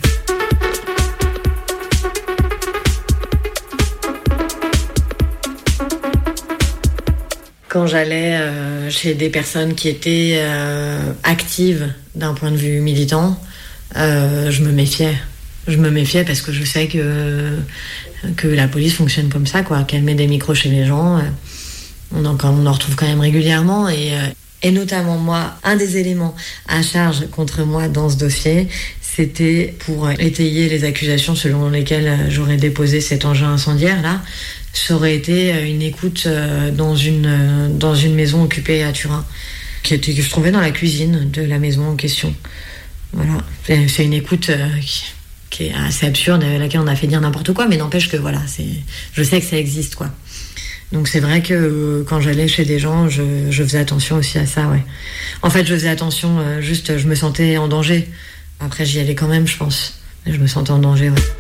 Quand j'allais euh, chez des personnes qui étaient euh, actives d'un point de vue militant, euh, je me méfiais. Je me méfiais parce que je sais que que la police fonctionne comme ça, quoi, qu'elle met des micros chez les gens. On en, on en retrouve quand même régulièrement. Et, et notamment, moi, un des éléments à charge contre moi dans ce dossier, c'était pour étayer les accusations selon lesquelles j'aurais déposé cet engin incendiaire-là. Ça aurait été une écoute dans une, dans une maison occupée à Turin, qui était, que je trouvais dans la cuisine de la maison en question. Voilà. C'est une écoute qui... qui est assez absurde, à laquelle on a fait dire n'importe quoi, mais n'empêche que voilà, c'est, je sais que ça existe, quoi. Donc c'est vrai que euh, quand j'allais chez des gens, je, je faisais attention aussi à ça, ouais. En fait, je faisais attention, euh, juste, je me sentais en danger. Après, j'y allais quand même, je pense. Mais je me sentais en danger, ouais.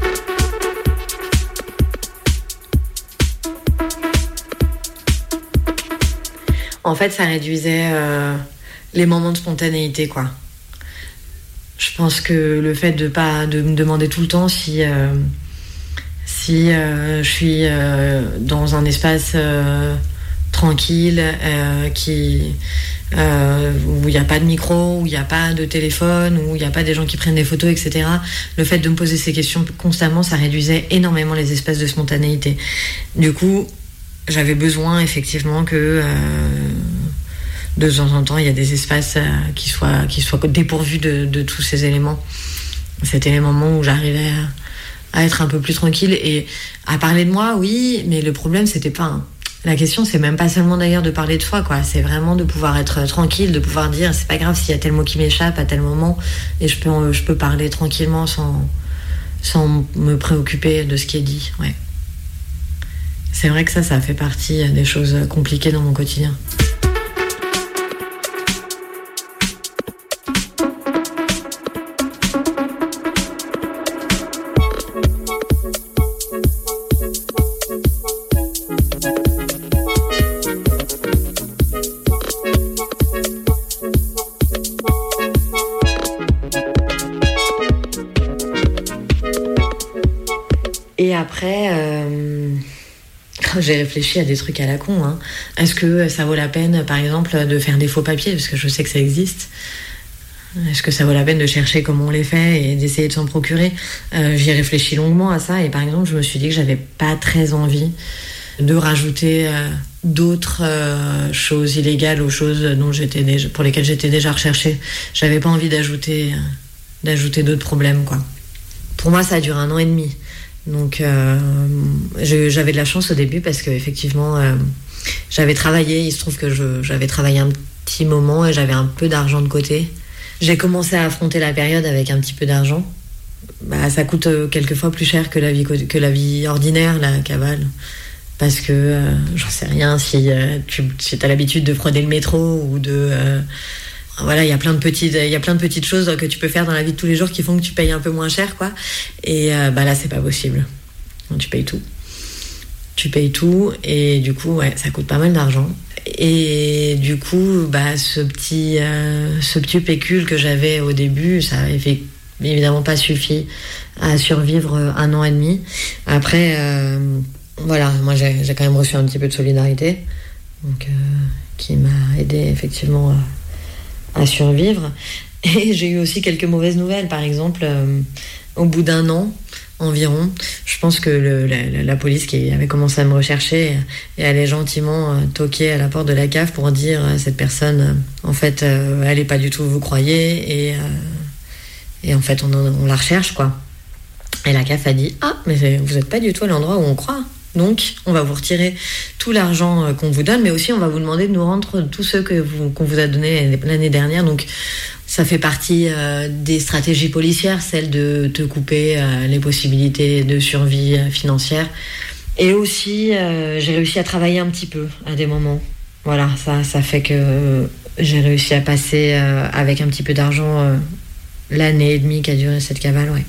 En fait, ça réduisait euh, les moments de spontanéité, quoi. Je pense que le fait de pas de me demander tout le temps si euh, si euh, je suis euh, dans un espace euh, tranquille euh, qui euh, où il n'y a pas de micro, où il n'y a pas de téléphone, où il n'y a pas des gens qui prennent des photos, et cetera. Le fait de me poser ces questions constamment, ça réduisait énormément les espaces de spontanéité. Du coup, j'avais besoin effectivement que euh, de temps en temps, il y a des espaces euh, qui soient, qui soient dépourvus de, de tous ces éléments. C'était les moments où j'arrivais à, à être un peu plus tranquille et à parler de moi, oui, mais le problème, c'était pas... Hein. La question, c'est même pas seulement d'ailleurs de parler de soi, quoi. C'est vraiment de pouvoir être tranquille, de pouvoir dire, c'est pas grave s'il y a tel mot qui m'échappe à tel moment, et je peux, je peux parler tranquillement sans, sans me préoccuper de ce qui est dit, ouais. C'est vrai que ça, ça fait partie des choses compliquées dans mon quotidien. Et après, euh, j'ai réfléchi à des trucs à la con. Hein. Est-ce que ça vaut la peine, par exemple, de faire des faux papiers ? Parce que je sais que ça existe. Est-ce que ça vaut la peine de chercher comment on les fait et d'essayer de s'en procurer? euh, J'y ai réfléchi longuement à ça et par exemple, je me suis dit que j'avais pas très envie de rajouter euh, d'autres euh, choses illégales aux choses dont j'étais déjà, pour lesquelles j'étais déjà recherchée. J'avais pas envie d'ajouter, euh, d'ajouter d'autres problèmes, quoi. Pour moi, ça a duré un an et demi. Donc, euh, je, j'avais de la chance au début parce que effectivement, euh, j'avais travaillé. Il se trouve que je, j'avais travaillé un petit moment et j'avais un peu d'argent de côté. J'ai commencé à affronter la période avec un petit peu d'argent. Bah, ça coûte euh, quelquefois plus cher que la vie, que la vie ordinaire, la cavale. Parce que, euh, j'en sais rien, si euh, tu si as l'habitude de frauder le métro ou de... Euh, voilà, il y a plein de petites, il y a plein de petites choses que tu peux faire dans la vie de tous les jours qui font que tu payes un peu moins cher, quoi. Et euh, bah là, c'est pas possible. Donc, tu payes tout. Tu payes tout et du coup, ouais, ça coûte pas mal d'argent. Et du coup, bah, ce petit, euh, ce petit pécule que j'avais au début, ça avait évidemment pas suffi à survivre un an et demi. Après... Euh, Voilà, moi j'ai, j'ai quand même reçu un petit peu de solidarité, donc, euh, qui m'a aidé effectivement à, à survivre. Et j'ai eu aussi quelques mauvaises nouvelles, par exemple, euh, au bout d'un an environ, je pense que le, la, la police qui avait commencé à me rechercher et allait gentiment euh, toquer à la porte de la cave pour dire à cette personne, euh, en fait, euh, elle n'est pas du tout où vous croyez, et, euh, et en fait on, on la recherche, quoi. Et la C A F a dit « Ah, mais vous n'êtes pas du tout à l'endroit où on croit. Donc, on va vous retirer tout l'argent qu'on vous donne, mais aussi on va vous demander de nous rendre tous ceux que vous, qu'on vous a donnés l'année dernière. » Donc, ça fait partie euh, des stratégies policières, celle de te couper euh, les possibilités de survie euh, financière. Et aussi, euh, j'ai réussi à travailler un petit peu à des moments. Voilà, ça, ça fait que euh, j'ai réussi à passer euh, avec un petit peu d'argent euh, l'année et demie qu'a duré cette cavale, ouais.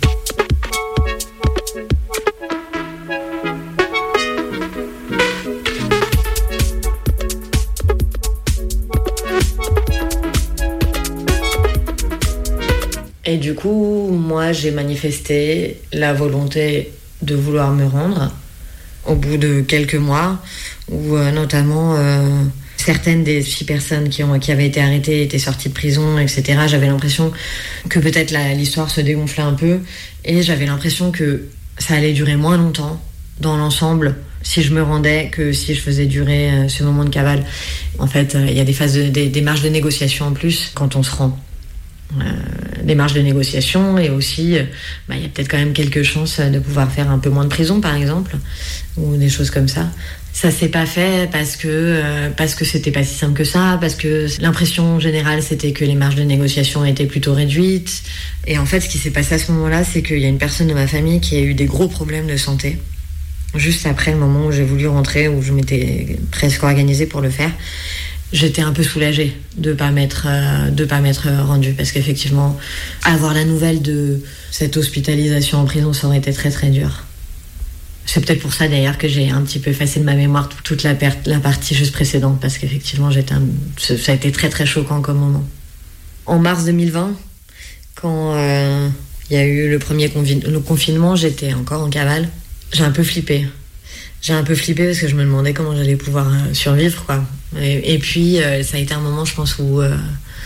Et du coup, moi, j'ai manifesté la volonté de vouloir me rendre au bout de quelques mois, où euh, notamment euh, certaines des six personnes qui, ont, qui avaient été arrêtées étaient sorties de prison, et cetera. J'avais l'impression que peut-être la, l'histoire se dégonflait un peu, et j'avais l'impression que ça allait durer moins longtemps dans l'ensemble si je me rendais que si je faisais durer euh, ce moment de cavale. En fait, il euh, y a des phases, de, des, des marges de négociation en plus quand on se rend. Euh, des marges de négociation et aussi il euh, bah, y a peut-être quand même quelques chances de pouvoir faire un peu moins de prison, par exemple, ou des choses comme ça. Ça s'est pas fait parce que euh, parce que c'était pas si simple que ça, parce que l'impression générale c'était que les marges de négociation étaient plutôt réduites. Et en fait, ce qui s'est passé à ce moment-là, c'est qu'il y a une personne de ma famille qui a eu des gros problèmes de santé juste après le moment où j'ai voulu rentrer, où je m'étais presque organisée pour le faire. J'étais un peu soulagée de pas m'être euh, de pas m'être rendue, parce qu'effectivement, avoir la nouvelle de cette hospitalisation en prison, ça aurait été très très dur. C'est peut-être pour ça d'ailleurs que j'ai un petit peu effacé de ma mémoire toute la, per- la partie juste précédente, parce qu'effectivement, j'étais un... ça a été très très choquant comme moment. En mars deux mille vingt, quand il euh, y a eu le premier convi- le confinement, j'étais encore en cavale. J'ai un peu flippé. J'ai un peu flippé parce que je me demandais comment j'allais pouvoir euh, survivre, quoi. Et, et puis, euh, ça a été un moment, je pense, où, euh,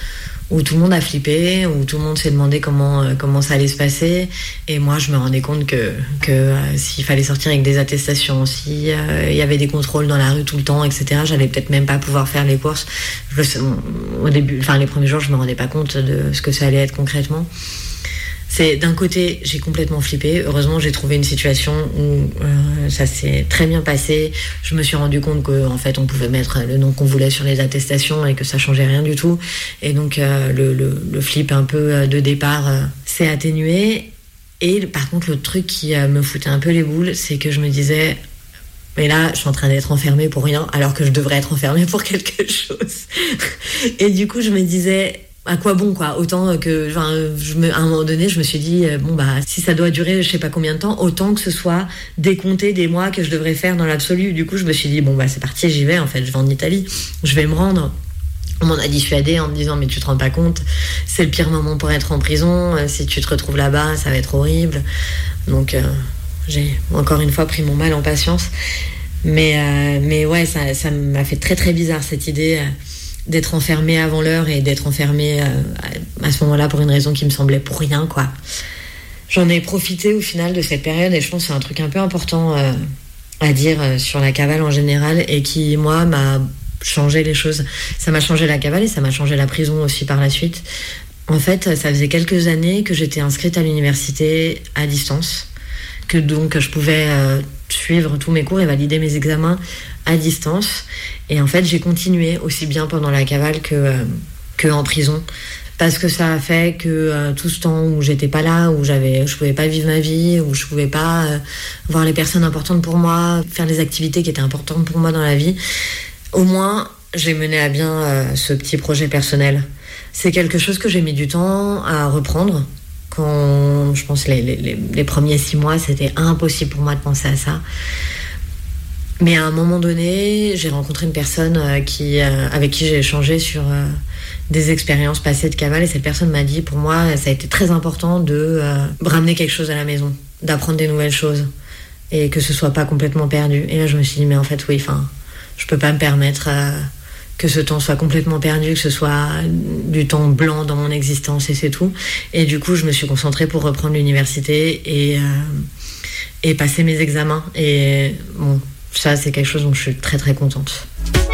où tout le monde a flippé, où tout le monde s'est demandé comment, euh, comment ça allait se passer. Et moi, je me rendais compte que, que euh, s'il fallait sortir avec des attestations, s'il euh, y avait des contrôles dans la rue tout le temps, et cetera, j'allais peut-être même pas pouvoir faire les courses. Je, au début, enfin, les premiers jours, je me rendais pas compte de ce que ça allait être concrètement. C'est, d'un côté, j'ai complètement flippé. Heureusement, j'ai trouvé une situation où euh, ça s'est très bien passé. Je me suis rendu compte qu'en fait, on pouvait mettre le nom qu'on voulait sur les attestations et que ça changeait rien du tout. Et donc, euh, le, le, le flip un peu de départ euh, s'est atténué. Et par contre, le truc qui euh, me foutait un peu les boules, c'est que je me disais... Mais là, je suis en train d'être enfermée pour rien, alors que je devrais être enfermée pour quelque chose. Et du coup, je me disais... À quoi bon, quoi? Autant que, enfin, je me, à un moment donné, je me suis dit, bon, bah, si ça doit durer je sais pas combien de temps, autant que ce soit décompté des mois que je devrais faire dans l'absolu. Du coup, je me suis dit, bon, bah, c'est parti, j'y vais, en fait, je vais en Italie, je vais me rendre. On m'en a dissuadé en me disant, mais tu te rends pas compte, c'est le pire moment pour être en prison, si tu te retrouves là-bas, ça va être horrible. Donc, euh, j'ai encore une fois pris mon mal en patience. Mais, euh, mais ouais, ça, ça m'a fait très très bizarre cette idée. d'être enfermée avant l'heure et d'être enfermée euh, à ce moment-là pour une raison qui me semblait pour rien, quoi. J'en ai profité au final de cette période et je pense que c'est un truc un peu important euh, à dire euh, sur la cavale en général et qui, moi, m'a changé les choses. Ça m'a changé la cavale et ça m'a changé la prison aussi par la suite. En fait, ça faisait quelques années que j'étais inscrite à l'université à distance, que donc je pouvais euh, suivre tous mes cours et valider mes examens à distance. Et en fait, j'ai continué aussi bien pendant la cavale que, euh, que en prison. Parce que ça a fait que euh, tout ce temps où j'étais pas là, où j'avais, je pouvais pas vivre ma vie, où je pouvais pas euh, voir les personnes importantes pour moi, faire les activités qui étaient importantes pour moi dans la vie, au moins j'ai mené à bien euh, ce petit projet personnel. C'est quelque chose que j'ai mis du temps à reprendre. Quand, je pense, les, les, les premiers six mois, c'était impossible pour moi de penser à ça. Mais à un moment donné, j'ai rencontré une personne euh, qui, euh, avec qui j'ai échangé sur euh, des expériences passées de cavale. Et cette personne m'a dit, pour moi, ça a été très important de euh, ramener quelque chose à la maison, d'apprendre des nouvelles choses et que ce soit pas complètement perdu. Et là, je me suis dit, mais en fait, oui, enfin, je peux pas me permettre euh, que ce temps soit complètement perdu, que ce soit du temps blanc dans mon existence et c'est tout. Et du coup, je me suis concentrée pour reprendre l'université et, euh, et passer mes examens. Et bon, ça, c'est quelque chose dont je suis très très contente.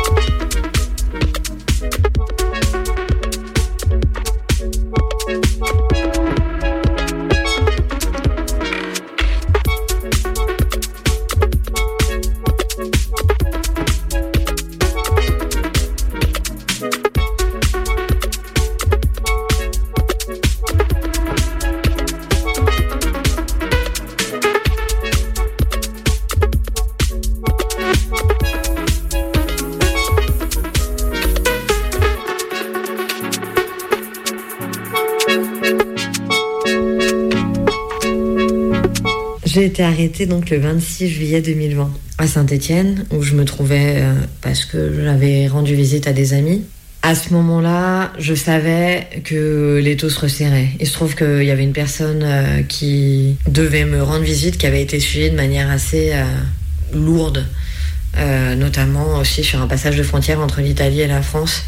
J'ai été arrêtée donc le vingt-six juillet deux mille vingt à Saint-Étienne, où je me trouvais euh, parce que j'avais rendu visite à des amis. À ce moment-là, je savais que les taux se resserraient. Il se trouve qu'il y avait une personne euh, qui devait me rendre visite, qui avait été suivie de manière assez euh, lourde, euh, notamment aussi sur un passage de frontière entre l'Italie et la France,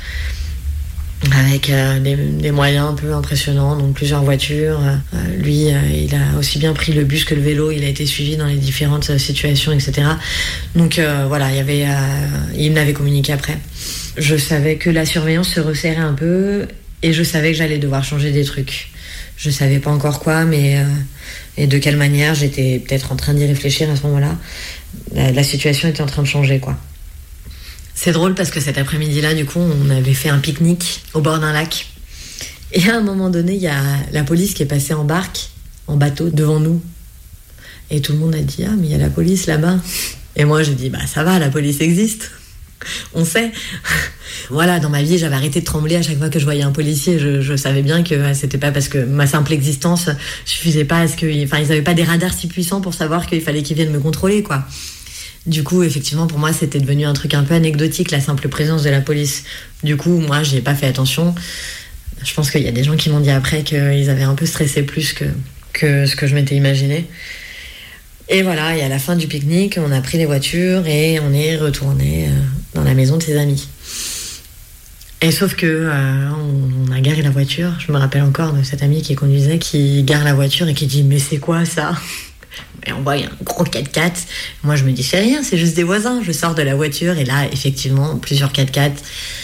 avec euh, des, des moyens un peu impressionnants, donc plusieurs voitures. Euh, lui, euh, il a aussi bien pris le bus que le vélo, il a été suivi dans les différentes euh, situations, et cetera. Donc euh, voilà, il y avait, euh, il me l'avait communiqué après. Je savais que la surveillance se resserrait un peu et je savais que j'allais devoir changer des trucs. Je savais pas encore quoi, mais euh, et de quelle manière. J'étais peut-être en train d'y réfléchir à ce moment-là. La, la situation était en train de changer, quoi. C'est drôle parce que cet après-midi-là, du coup, on avait fait un pique-nique au bord d'un lac. Et à un moment donné, il y a la police qui est passée en barque, en bateau, devant nous. Et tout le monde a dit « Ah, mais il y a la police là-bas ». Et moi, j'ai dit « Bah, ça va, la police existe. On sait ». Voilà, dans ma vie, j'avais arrêté de trembler à chaque fois que je voyais un policier. Je, je savais bien que c'était pas parce que ma simple existence suffisait pas à ce que... Enfin, ils avaient pas des radars si puissants pour savoir qu'il fallait qu'ils viennent me contrôler, quoi. Du coup, effectivement, pour moi, c'était devenu un truc un peu anecdotique, la simple présence de la police. Du coup, moi, j'y ai pas fait attention. Je pense qu'il y a des gens qui m'ont dit après qu'ils avaient un peu stressé plus que, que ce que je m'étais imaginé. Et voilà, et à la fin du pique-nique, on a pris les voitures et on est retourné dans la maison de ses amis. Et sauf que euh, on a garé la voiture. Je me rappelle encore de cet ami qui conduisait, qui gare la voiture et qui dit « Mais c'est quoi ça ?» Et on voit un gros quatre-quatre. Moi, je me dis, c'est rien, c'est juste des voisins. Je sors de la voiture et là, effectivement, plusieurs quatre-quatre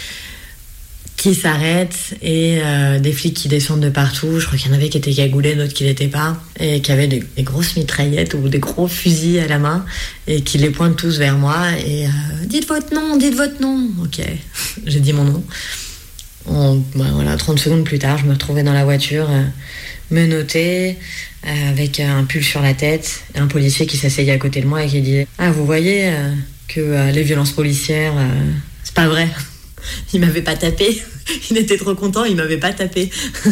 qui s'arrêtent et euh, des flics qui descendent de partout. Je crois qu'il y en avait qui étaient cagoulés, d'autres qui l'étaient pas, et qui avaient des, des grosses mitraillettes ou des gros fusils à la main et qui les pointent tous vers moi. Et euh, dites votre nom, dites votre nom. Ok, j'ai dit mon nom. On, bah, voilà, trente secondes plus tard, je me retrouvais dans la voiture, euh, menottée, euh, avec un pull sur la tête, un policier qui s'asseyait à côté de moi et qui disait « Ah, vous voyez euh, que euh, les violences policières, euh, c'est pas vrai. » Il m'avait pas tapé. Il était trop content, il m'avait pas tapé.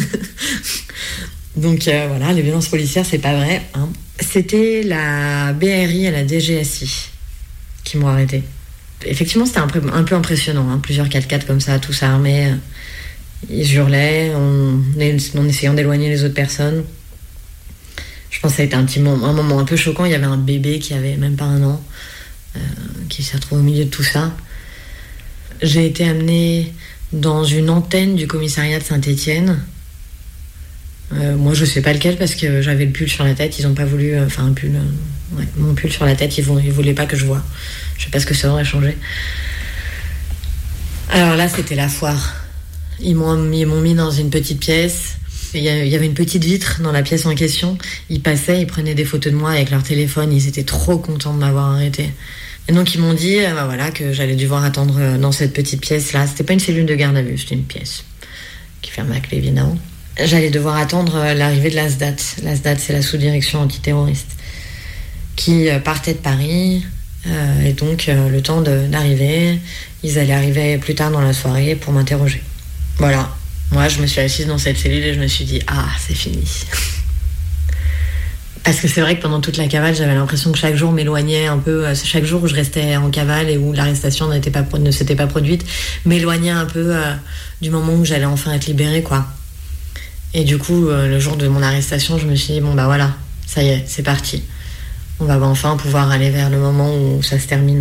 Donc euh, voilà, les violences policières, c'est pas vrai. Hein. C'était la B R I et la D G S I qui m'ont arrêté. Effectivement, c'était un peu, un peu impressionnant. Hein. Plusieurs quatre-quatre comme ça, tous armés. Ils hurlaient en, en essayant d'éloigner les autres personnes. Je pense que ça a été un petit moment, un moment un peu choquant. Il y avait un bébé qui avait même pas un an, euh, qui s'est retrouvé au milieu de tout ça. J'ai été amenée dans une antenne du commissariat de Saint-Étienne. Euh, moi, je sais pas lequel parce que j'avais le pull sur la tête. Ils ont pas voulu. Enfin, euh, un pull. Euh, ouais, mon pull sur la tête, ils, vont, ils voulaient pas que je voie. Je sais pas ce que ça aurait changé. Alors là, c'était la foire. Ils m'ont, ils m'ont mis dans une petite pièce. Il y avait une petite vitre dans la pièce en question. Ils passaient, ils prenaient des photos de moi avec leur téléphone. Ils étaient trop contents de m'avoir arrêté. Et donc ils m'ont dit bah voilà, que j'allais devoir attendre dans cette petite pièce-là. C'était pas une cellule de garde à vue, c'était une pièce qui fermait à clé, évidemment. J'allais devoir attendre l'arrivée de l'A S D A T. L'A S D A T, c'est la sous-direction antiterroriste, qui partait de Paris. Euh, et donc, euh, le temps de, d'arriver, ils allaient arriver plus tard dans la soirée pour m'interroger. Voilà. Moi, je me suis assise dans cette cellule et je me suis dit « Ah, c'est fini !» Parce que c'est vrai que pendant toute la cavale, j'avais l'impression que chaque jour m'éloignait un peu. Chaque jour où je restais en cavale et où l'arrestation n'était pas, ne s'était pas produite, m'éloignait un peu euh, du moment où j'allais enfin être libérée, quoi. Et du coup, euh, le jour de mon arrestation, je me suis dit « Bon, bah voilà, ça y est, c'est parti. On va enfin pouvoir aller vers le moment où ça se termine. »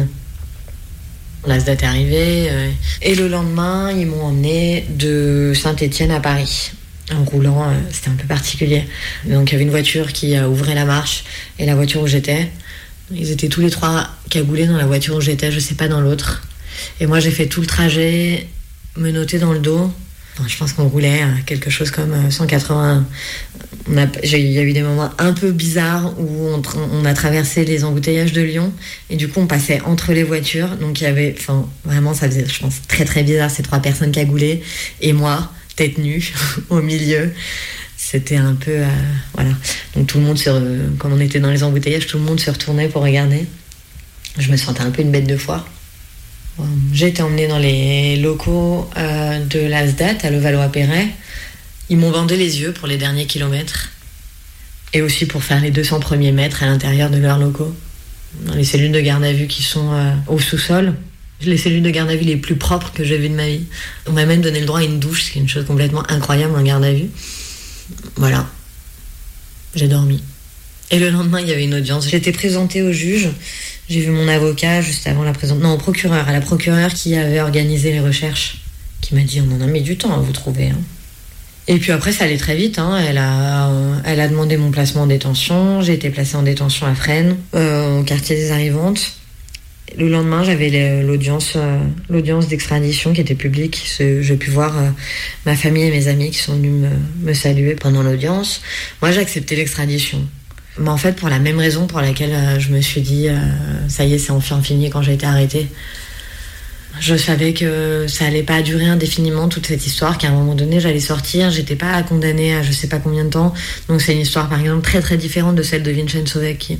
La S D A T est arrivée euh, et le lendemain, ils m'ont emmené de Saint-Étienne à Paris. En roulant, euh, c'était un peu particulier. Donc il y avait une voiture qui euh, ouvrait la marche et la voiture où j'étais. Ils étaient tous les trois cagoulés dans la voiture où j'étais, je sais pas dans l'autre. Et moi j'ai fait tout le trajet, menotté dans le dos. Enfin, je pense qu'on roulait à quelque chose comme cent quatre-vingts. On a, j'ai, il y a eu des moments un peu bizarres où on, on a traversé les embouteillages de Lyon et du coup on passait entre les voitures. Donc il y avait, enfin vraiment ça faisait, je pense, très très bizarre, ces trois personnes cagoulées et moi, tête nue, au milieu. C'était un peu, euh, voilà. Donc tout le monde, se, comme on était dans les embouteillages, tout le monde se retournait pour regarder. Je me sentais un peu une bête de foire. J'ai été emmenée dans les locaux euh, de l'A S D A T à Levallois-Perret. Ils m'ont bandé les yeux pour les derniers kilomètres et aussi pour faire les deux cents premiers mètres à l'intérieur de leurs locaux, dans les cellules de garde à vue qui sont euh, au sous-sol. Les cellules de garde à vue les plus propres que j'ai vues de ma vie. On m'a même donné le droit à une douche, ce qui est une chose complètement incroyable en garde à vue. Voilà. J'ai dormi. Et le lendemain, il y avait une audience. J'ai été présentée au juge. J'ai vu mon avocat juste avant la présentation. Non, au procureur, à la procureure qui avait organisé les recherches, qui m'a dit on en a mis du temps à vous trouver. Hein. Et puis après, ça allait très vite. Hein. Elle a, euh, elle a demandé mon placement en détention. J'ai été placée en détention à Fresnes, euh, au quartier des Arrivantes. Le lendemain, j'avais l'audience, euh, l'audience d'extradition qui était publique. J'ai pu voir euh, ma famille et mes amis qui sont venus me, me saluer pendant l'audience. Moi, j'ai accepté l'extradition. Mais en fait, pour la même raison pour laquelle euh, je me suis dit euh, ça y est, c'est enfin fini quand j'ai été arrêtée. Je savais que ça allait pas durer indéfiniment toute cette histoire, qu'à un moment donné j'allais sortir, j'étais pas condamnée à je sais pas combien de temps. Donc c'est une histoire par exemple très très différente de celle de Vincenzo Vecchi.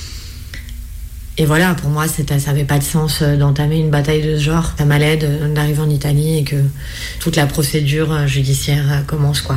Et voilà, pour moi, c'était, ça n'avait pas de sens d'entamer une bataille de ce genre. Ça m'allait d'arriver en Italie et que toute la procédure judiciaire commence, quoi.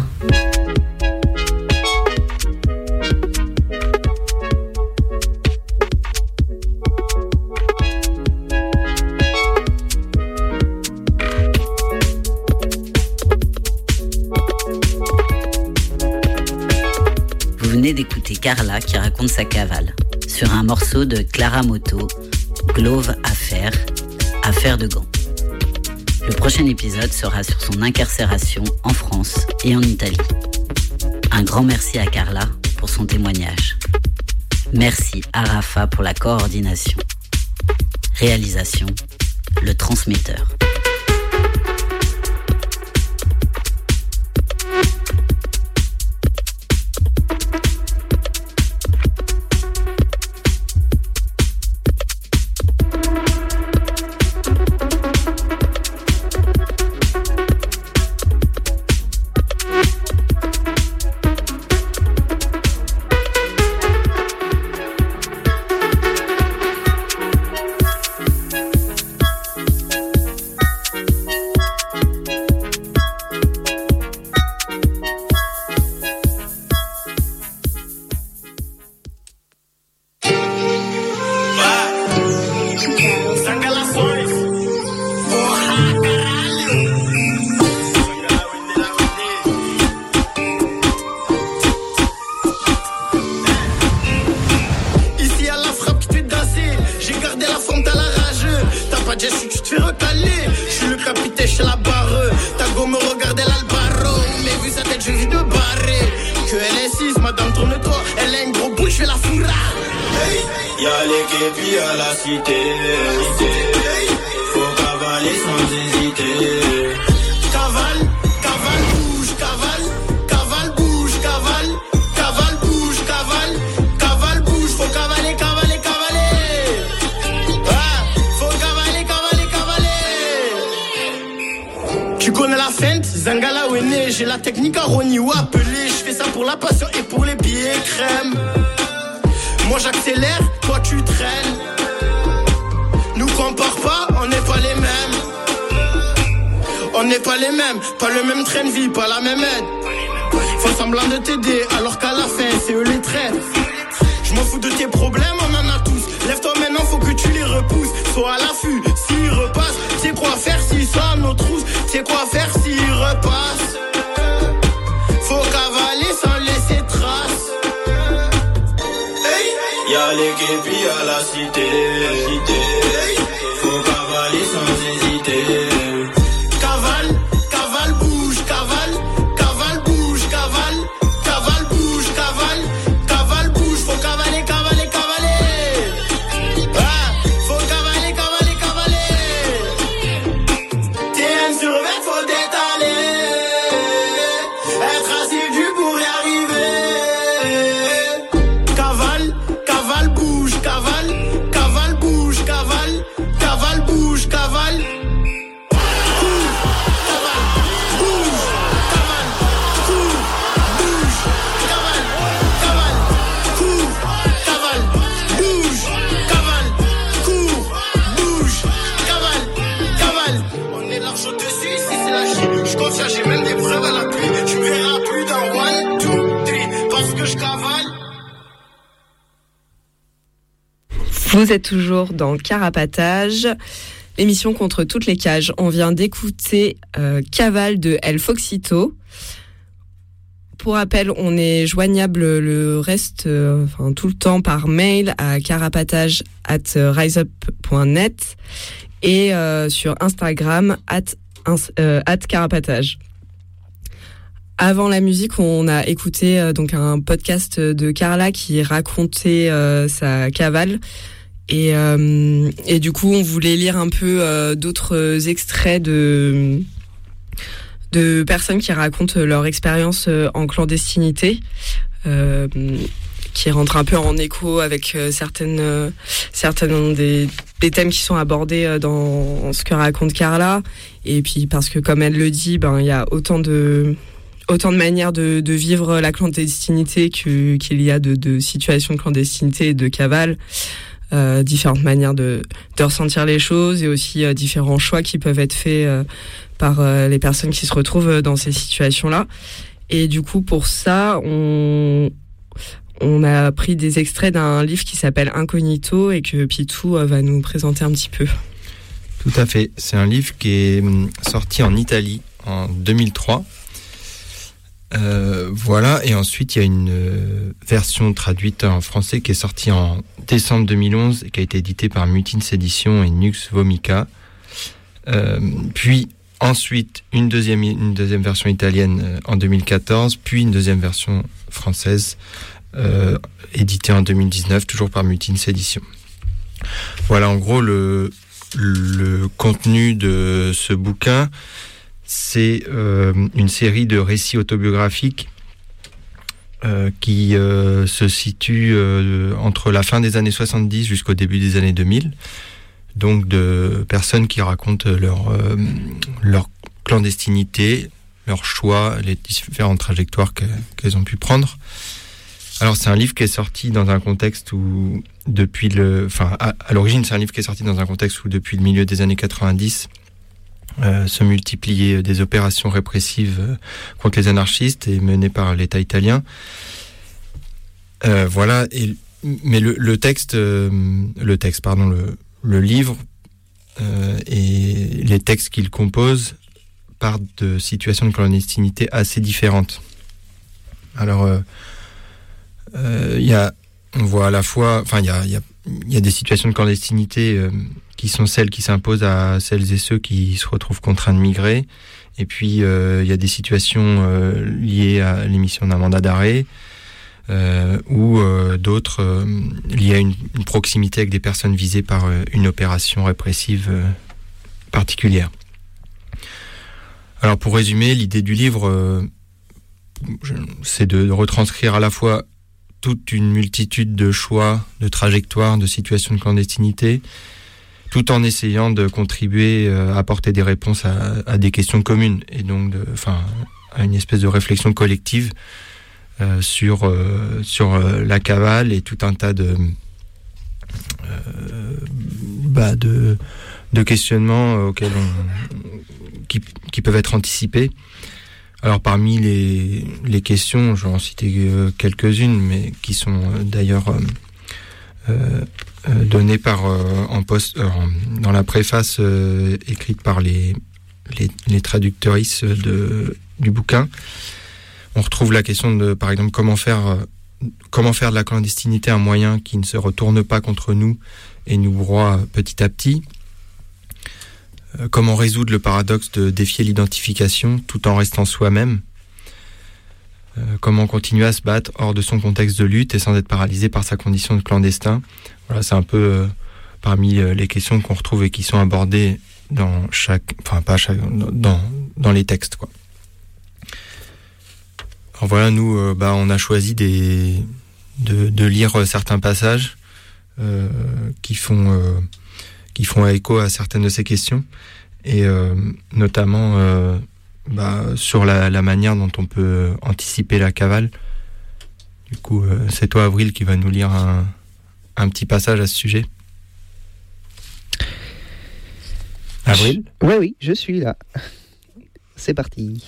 Vous venez d'écouter Carla qui raconte sa cavale sur un morceau de Clara Moto, Glove Affaire, Affaire de Gand. Le prochain épisode sera sur son incarcération en France et en Italie. Un grand merci à Carla pour son témoignage. Merci à Rafa pour la coordination. Réalisation, le transmetteur.
képis à la cité. Faut cavaler sans hésiter. Cavale, cavale, bouge, cavale, cavale, bouge, cavale, cavale, bouge, cavale, cavale, bouge. Faut cavaler, cavaler, cavaler. Ah, faut cavaler, cavaler, cavaler. Tu connais la feinte, Zangala Wene, j'ai la technique à Ronnie ou appelé. Je fais ça pour la passion et pour les billets crème. Moi j'accélère, toi tu traînes. Nous compare pas, on n'est pas les mêmes. On n'est pas les mêmes, pas le même train de vie, pas la même aide. Faut semblant de t'aider, alors qu'à la fin c'est eux les traîtres. Je m'en fous de tes problèmes, on en a tous. Lève-toi maintenant, faut que tu les repousses. Sois à l'affût, s'ils repassent. T'sais quoi faire s'ils sont à nos trousses. T'sais quoi faire s'ils repassent. Faut cavaler sans laisser trace. Y'a les képis à la cité. Faut cavaler sans hésiter. Cavale, cavale, bouge, cavale, cavale, bouge, cavale, cavale, bouge, cavale, cavale, bouge. Faut cavaler, cavaler, cavaler. Ah, faut cavaler, cavaler, cavaler. T M sur vingt, faut détaler. Être assidu pour y arriver. Cavale, cavale, bouge, cavale, cavale, bouge, cavale, cavale, bouge, cavale. J'ai même des preuves à l'appui. Tu verras plus d'un one, two, three. Parce que je cavale.
Vous êtes toujours dans Carapatage, l'émission contre toutes les cages. On vient d'écouter euh, Cavale de El Foxito. Pour rappel, on est joignable le reste, euh, enfin tout le temps par mail à carapatage arobase riseup point net et euh, sur Instagram at Euh, at Carapatage. Avant la musique, on a écouté euh, donc un podcast de Carla qui racontait euh, sa cavale et euh, et du coup on voulait lire un peu euh, d'autres extraits de de personnes qui racontent leur expérience en clandestinité. Euh, qui rentre un peu en écho avec euh, certaines, euh, certaines des, des thèmes qui sont abordés dans ce que raconte Carla. Et puis parce que, comme elle le dit, ben il y a autant de autant de manières de, de vivre la clandestinité que, qu'il y a de, de situations de clandestinité et de cavale. Euh, différentes manières de, de ressentir les choses et aussi euh, différents choix qui peuvent être faits euh, par euh, les personnes qui se retrouvent dans ces situations-là. Et du coup, pour ça, on On a pris des extraits d'un livre qui s'appelle Incognito et que Pitou va nous présenter un petit peu.
Tout à fait. C'est un livre qui est sorti en Italie en deux mille trois. Euh, voilà. Et ensuite, il y a une version traduite en français qui est sortie en décembre deux mille onze et qui a été éditée par Mutines Éditions et Nux Vomica. Euh, puis ensuite, une deuxième, une deuxième version italienne en deux mille quatorze, puis une deuxième version française Euh, édité en deux mille dix-neuf, toujours par Mutines Éditions. Voilà, en gros, le, le contenu de ce bouquin, c'est euh, une série de récits autobiographiques euh, qui euh, se situent euh, entre la fin des années soixante-dix jusqu'au début des années deux mille. Donc, de personnes qui racontent leur, euh, leur clandestinité, leurs choix, les différentes trajectoires que, qu'elles ont pu prendre. Alors, c'est un livre qui est sorti dans un contexte où, depuis le, enfin, à, à l'origine, c'est un livre qui est sorti dans un contexte où, depuis le milieu des années quatre-vingt-dix, euh, se multipliaient des opérations répressives euh, contre les anarchistes et menées par l'État italien. Euh, voilà. Et, mais le, le texte, euh, le texte, pardon, le, le livre euh, et les textes qu'il compose partent de situations de clandestinité assez différentes. Alors, euh, il euh, y a, on voit à la fois, enfin, il y a, il y a, il y a des situations de clandestinité euh, qui sont celles qui s'imposent à celles et ceux qui se retrouvent contraints de migrer. Et puis, il euh, y a des situations euh, liées à l'émission d'un mandat d'arrêt. euh, ou euh, d'autres euh, liés à une, une proximité avec des personnes visées par euh, une opération répressive euh, particulière. Alors pour résumer, l'idée du livre, euh, je, c'est de, de retranscrire à la fois toute une multitude de choix, de trajectoires, de situations de clandestinité, tout en essayant de contribuer euh, à apporter des réponses à, à des questions communes, et donc de, enfin, à une espèce de réflexion collective euh, sur, euh, sur euh, la cavale et tout un tas de, euh, bah de, de questionnements auxquels on, qui, qui peuvent être anticipés. Alors parmi les, les questions, je vais en citer euh, quelques-unes, mais qui sont euh, d'ailleurs euh, euh, euh, données par, euh, en post, euh, dans la préface euh, écrite par les, les, les traductrices de, du bouquin. On retrouve la question de, par exemple, comment faire, euh, comment faire de la clandestinité un moyen qui ne se retourne pas contre nous et nous broie petit à petit. Comment résoudre le paradoxe de défier l'identification tout en restant soi-même. Euh, comment continuer à se battre hors de son contexte de lutte et sans être paralysé par sa condition de clandestin. Voilà, c'est un peu euh, parmi euh, les questions qu'on retrouve et qui sont abordées dans chaque, enfin pas chaque, dans dans les textes, quoi. Alors voilà, nous, euh, bah, on a choisi des de, de lire certains passages euh, qui font euh, qui font écho à certaines de ces questions, et euh, notamment euh, bah, sur la, la manière dont on peut anticiper la cavale. Du coup, euh, c'est toi, Avril, qui va nous lire un, un petit passage à ce sujet. Avril ?
Oui, oui, je suis là. C'est parti.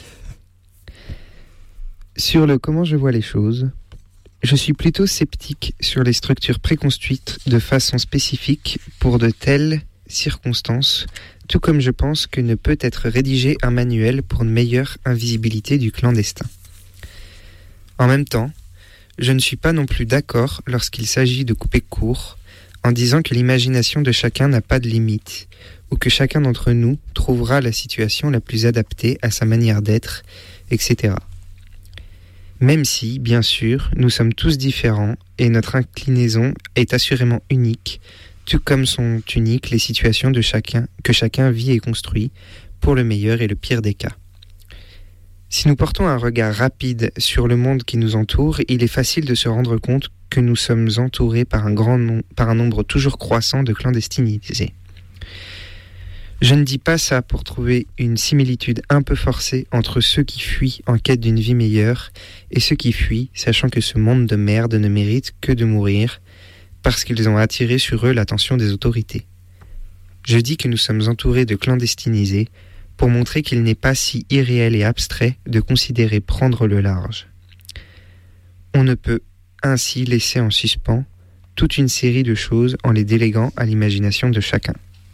Sur le comment je vois les choses, je suis plutôt sceptique sur les structures préconstruites de façon spécifique pour de telles circonstances, tout comme je pense que ne peut être rédigé un manuel pour une meilleure invisibilité du clandestin. En même temps, je ne suis pas non plus d'accord lorsqu'il s'agit de couper court en disant que l'imagination de chacun n'a pas de limite, ou que chacun d'entre nous trouvera la situation la plus adaptée à sa manière d'être, et cetera. Même si, bien sûr, nous sommes tous différents et notre inclinaison est assurément unique, tout comme sont uniques les situations de chacun, que chacun vit et construit, pour le meilleur et le pire des cas. Si nous portons un regard rapide sur le monde qui nous entoure, il est facile de se rendre compte que nous sommes entourés par un, grand nom, par un nombre toujours croissant de clandestinisés. Je ne dis pas ça pour trouver une similitude un peu forcée entre ceux qui fuient en quête d'une vie meilleure et ceux qui fuient, sachant que ce monde de merde ne mérite que de mourir parce qu'ils ont attiré sur eux l'attention des autorités. Je dis que nous sommes entourés de clandestinisés pour montrer qu'il n'est pas si irréel et abstrait de considérer prendre le large. On ne peut ainsi laisser en suspens toute une série de choses en les déléguant à l'imagination de chacun.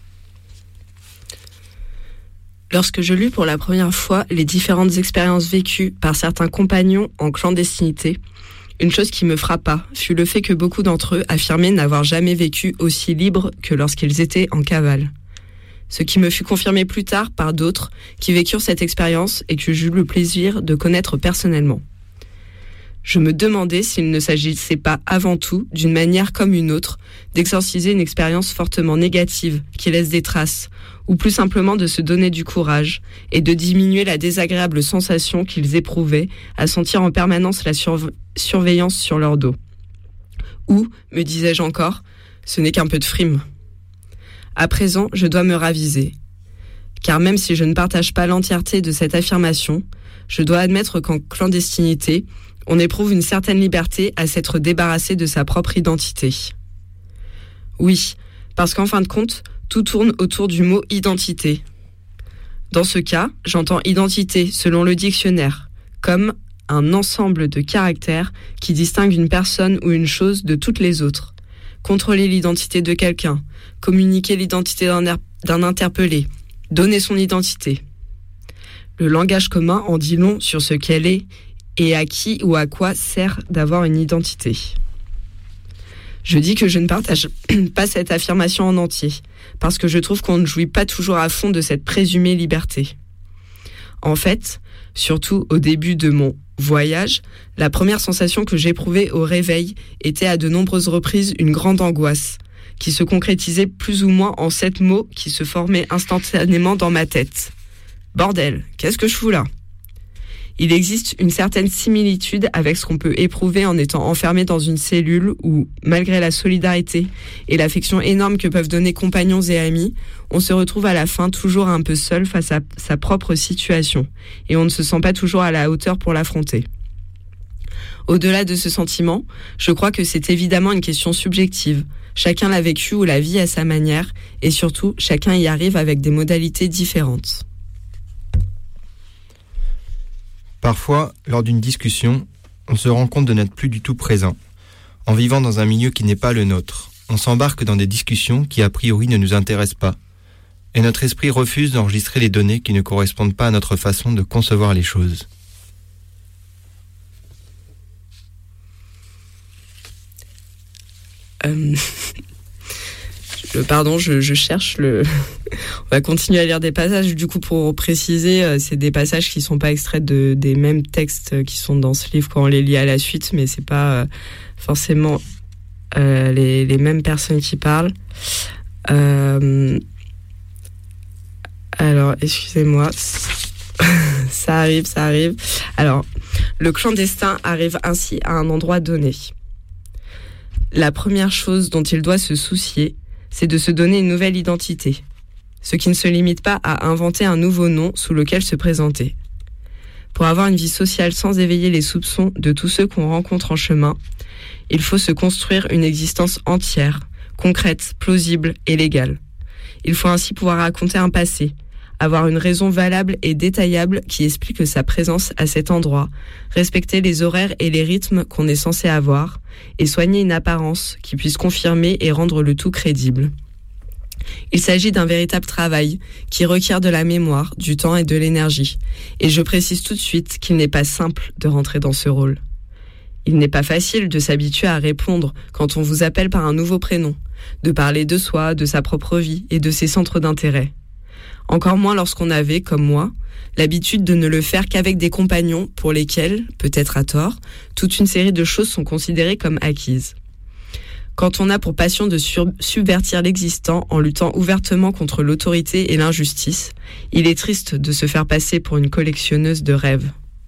Lorsque je lus pour la première fois les différentes expériences vécues par certains compagnons en clandestinité, une chose qui me frappa fut le fait que beaucoup d'entre eux affirmaient n'avoir jamais vécu aussi libre que lorsqu'ils étaient en cavale. Ce qui me fut confirmé plus tard par d'autres qui vécurent cette expérience et que j'eus le plaisir de connaître personnellement. Je me demandais s'il ne s'agissait pas avant tout, d'une manière comme une autre, d'exorciser une expérience fortement négative qui laisse des traces, ou plus simplement de se donner du courage et de diminuer la désagréable sensation qu'ils éprouvaient à sentir en permanence la surve- surveillance sur leur dos. Ou, me disais-je encore, ce n'est qu'un peu de frime. À présent, je dois me raviser. Car même si je ne partage pas l'entièreté de cette affirmation, je dois admettre qu'en clandestinité, on éprouve une certaine liberté à s'être débarrassé de sa propre identité. Oui, parce qu'en fin de compte, tout tourne autour du mot « identité ». Dans ce cas, j'entends « identité » selon le dictionnaire, comme un ensemble de caractères qui distinguent une personne ou une chose de toutes les autres. Contrôler l'identité de quelqu'un, communiquer l'identité d'un, er- d'un interpellé, donner son identité. Le langage commun en dit long sur ce qu'elle est et à qui ou à quoi sert d'avoir une identité. Je dis que je ne partage pas cette affirmation en entier, parce que je trouve qu'on ne jouit pas toujours à fond de cette présumée liberté. En fait, surtout au début de mon voyage, la première sensation que j'éprouvais au réveil était à de nombreuses reprises une grande angoisse, qui se concrétisait plus ou moins en sept mots qui se formaient instantanément dans ma tête. Bordel, qu'est-ce que je fous là ? Il existe une certaine similitude avec ce qu'on peut éprouver en étant enfermé dans une cellule où, malgré la solidarité et l'affection énorme que peuvent donner compagnons et amis, on se retrouve à la fin toujours un peu seul face à sa propre situation et on ne se sent pas toujours à la hauteur pour l'affronter. Au-delà de ce sentiment, je crois que c'est évidemment une question subjective. Chacun l'a vécu ou la vit à sa manière et surtout, chacun y arrive avec des modalités différentes.
Parfois, lors d'une discussion, on se rend compte de n'être plus du tout présent. En vivant dans un milieu qui n'est pas le nôtre, on s'embarque dans des discussions qui a priori ne nous intéressent pas. Et notre esprit refuse d'enregistrer les données qui ne correspondent pas à notre façon de concevoir les choses.
Euh... Pardon, je, je cherche le... On va continuer à lire des passages. Du coup, pour préciser, c'est des passages qui sont pas extraits de, des mêmes textes qui sont dans ce livre quand on les lit à la suite, mais c'est pas forcément euh, les, les mêmes personnes qui parlent. Euh... Alors, excusez-moi. Ça arrive, ça arrive. Alors, le clandestin arrive ainsi à un endroit donné. La première chose dont il doit se soucier, c'est de se donner une nouvelle identité, ce qui ne se limite pas à inventer un nouveau nom sous lequel se présenter. Pour avoir une vie sociale sans éveiller les soupçons de tous ceux qu'on rencontre en chemin, il faut se construire une existence entière, concrète, plausible et légale. Il faut ainsi pouvoir raconter un passé, avoir une raison valable et détaillable qui explique sa présence à cet endroit, respecter les horaires et les rythmes qu'on est censé avoir, et soigner une apparence qui puisse confirmer et rendre le tout crédible. Il s'agit d'un véritable travail qui requiert de la mémoire, du temps et de l'énergie. Et je précise tout de suite qu'il n'est pas simple de rentrer dans ce rôle. Il n'est pas facile de s'habituer à répondre quand on vous appelle par un nouveau prénom, de parler de soi, de sa propre vie et de ses centres d'intérêt. Encore moins lorsqu'on avait, comme moi, l'habitude de ne le faire qu'avec des compagnons pour lesquels, peut-être à tort, toute une série de choses sont considérées comme acquises. Quand on a pour passion de sur- subvertir l'existant en luttant ouvertement contre l'autorité et l'injustice, il est triste de se faire passer pour une collectionneuse de rêves.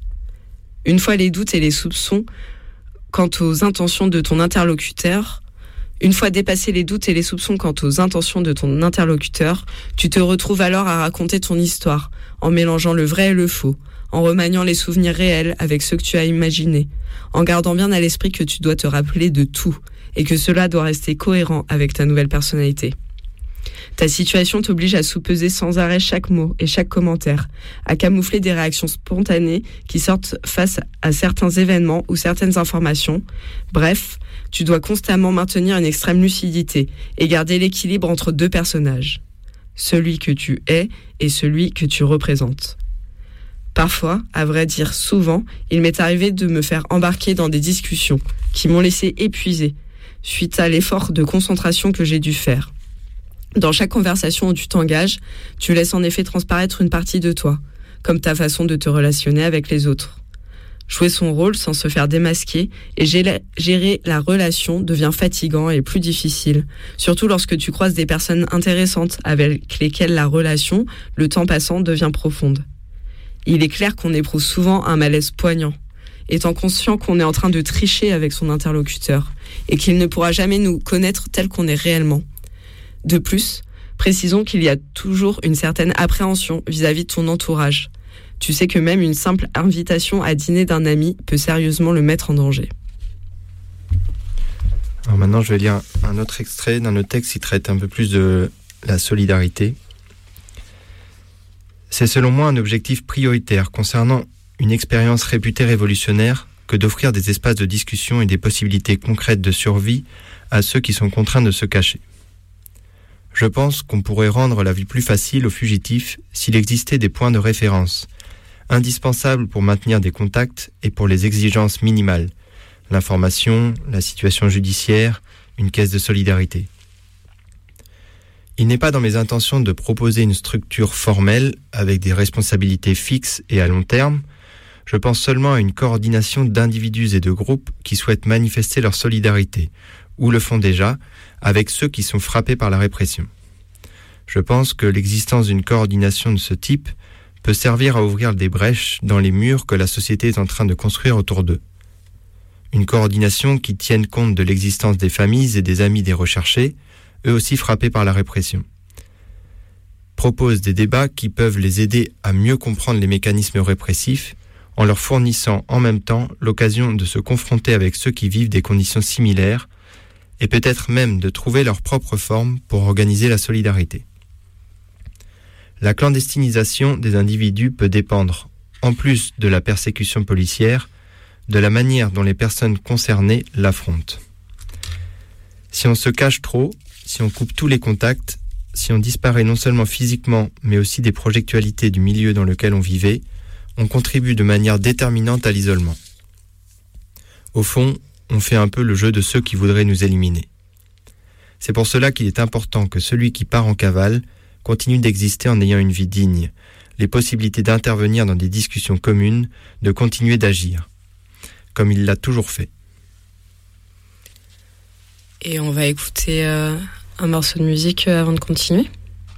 Une fois les doutes et les soupçons quant aux intentions de ton interlocuteur, Une fois dépassé les doutes et les soupçons quant aux intentions de ton interlocuteur, tu te retrouves alors à raconter ton histoire, en mélangeant le vrai et le faux, en remaniant les souvenirs réels avec ceux que tu as imaginés, en gardant bien à l'esprit que tu dois te rappeler de tout, et que cela doit rester cohérent avec ta nouvelle personnalité. Ta situation t'oblige à sous-peser sans arrêt chaque mot et chaque commentaire, à camoufler des réactions spontanées qui sortent face à certains événements ou certaines informations. Bref, tu dois constamment maintenir une extrême lucidité et garder l'équilibre entre deux personnages, celui que tu es et celui que tu représentes. Parfois, à vrai dire souvent, il m'est arrivé de me faire embarquer dans des discussions qui m'ont laissé épuisé suite à l'effort de concentration que j'ai dû faire. Dans chaque conversation où tu t'engages, tu laisses en effet transparaître une partie de toi, comme ta façon de te relationner avec les autres. Jouer son rôle sans se faire démasquer et gérer la relation devient fatigant et plus difficile, surtout lorsque tu croises des personnes intéressantes avec lesquelles la relation, le temps passant, devient profonde. Il est clair qu'on éprouve souvent un malaise poignant, étant conscient qu'on est en train de tricher avec son interlocuteur et qu'il ne pourra jamais nous connaître tel qu'on est réellement. De plus, précisons qu'il y a toujours une certaine appréhension vis-à-vis de ton entourage. Tu sais que même une simple invitation à dîner d'un ami peut sérieusement le mettre en danger.
Alors maintenant, je vais lire un autre extrait d'un autre texte qui traite un peu plus de la solidarité. C'est selon moi un objectif prioritaire concernant une expérience réputée révolutionnaire que d'offrir des espaces de discussion et des possibilités concrètes de survie à ceux qui sont contraints de se cacher. Je pense qu'on pourrait rendre la vie plus facile aux fugitifs s'il existait des points de référence, indispensables pour maintenir des contacts et pour les exigences minimales, l'information, la situation judiciaire, une caisse de solidarité. Il n'est pas dans mes intentions de proposer une structure formelle avec des responsabilités fixes et à long terme. Je pense seulement à une coordination d'individus et de groupes qui souhaitent manifester leur solidarité, ou le font déjà, avec ceux qui sont frappés par la répression. Je pense que l'existence d'une coordination de ce type peut servir à ouvrir des brèches dans les murs que la société est en train de construire autour d'eux. Une coordination qui tienne compte de l'existence des familles et des amis des recherchés, eux aussi frappés par la répression. Propose des débats qui peuvent les aider à mieux comprendre les mécanismes répressifs, en leur fournissant en même temps l'occasion de se confronter avec ceux qui vivent des conditions similaires, et peut-être même de trouver leur propre forme pour organiser la solidarité. La clandestinisation des individus peut dépendre, en plus de la persécution policière, de la manière dont les personnes concernées l'affrontent. Si on se cache trop, si on coupe tous les contacts, si on disparaît non seulement physiquement, mais aussi des projectualités du milieu dans lequel on vivait, on contribue de manière déterminante à l'isolement. Au fond, on fait un peu le jeu de ceux qui voudraient nous éliminer. C'est pour cela qu'il est important que celui qui part en cavale continue d'exister en ayant une vie digne, les possibilités d'intervenir dans des discussions communes, de continuer d'agir, comme il l'a toujours fait.
Et on va écouter euh, un morceau de musique euh, avant de continuer.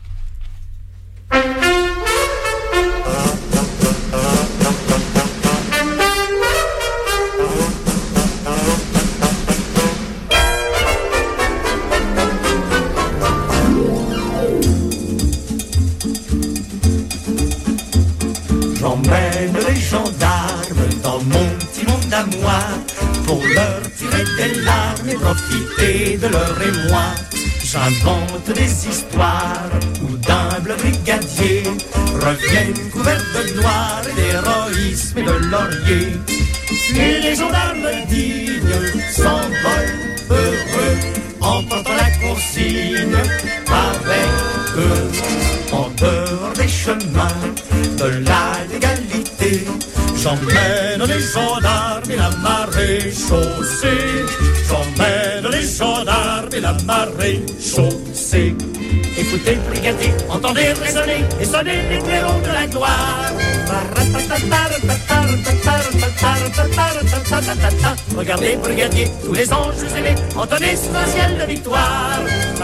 J'emmène les gendarmes dans mon petit monde à moi pour leur tirer des larmes et profiter de leur émoi. J'invente des histoires où d'humbles brigadiers reviennent couverts de noir et d'héroïsme et de laurier. Et les gendarmes dignes s'envolent heureux en portant la consigne avec eux en dehors des chemins de la légalité. J'emmène les gendarmes et la marée chaussée. J'emmène les gendarmes et la marée chaussée. Écoutez, brigadier, entendez résonner et sonner les clairons de la gloire. Regardez, brigadier, tous les anges aimés entonnés sous un ciel de victoire.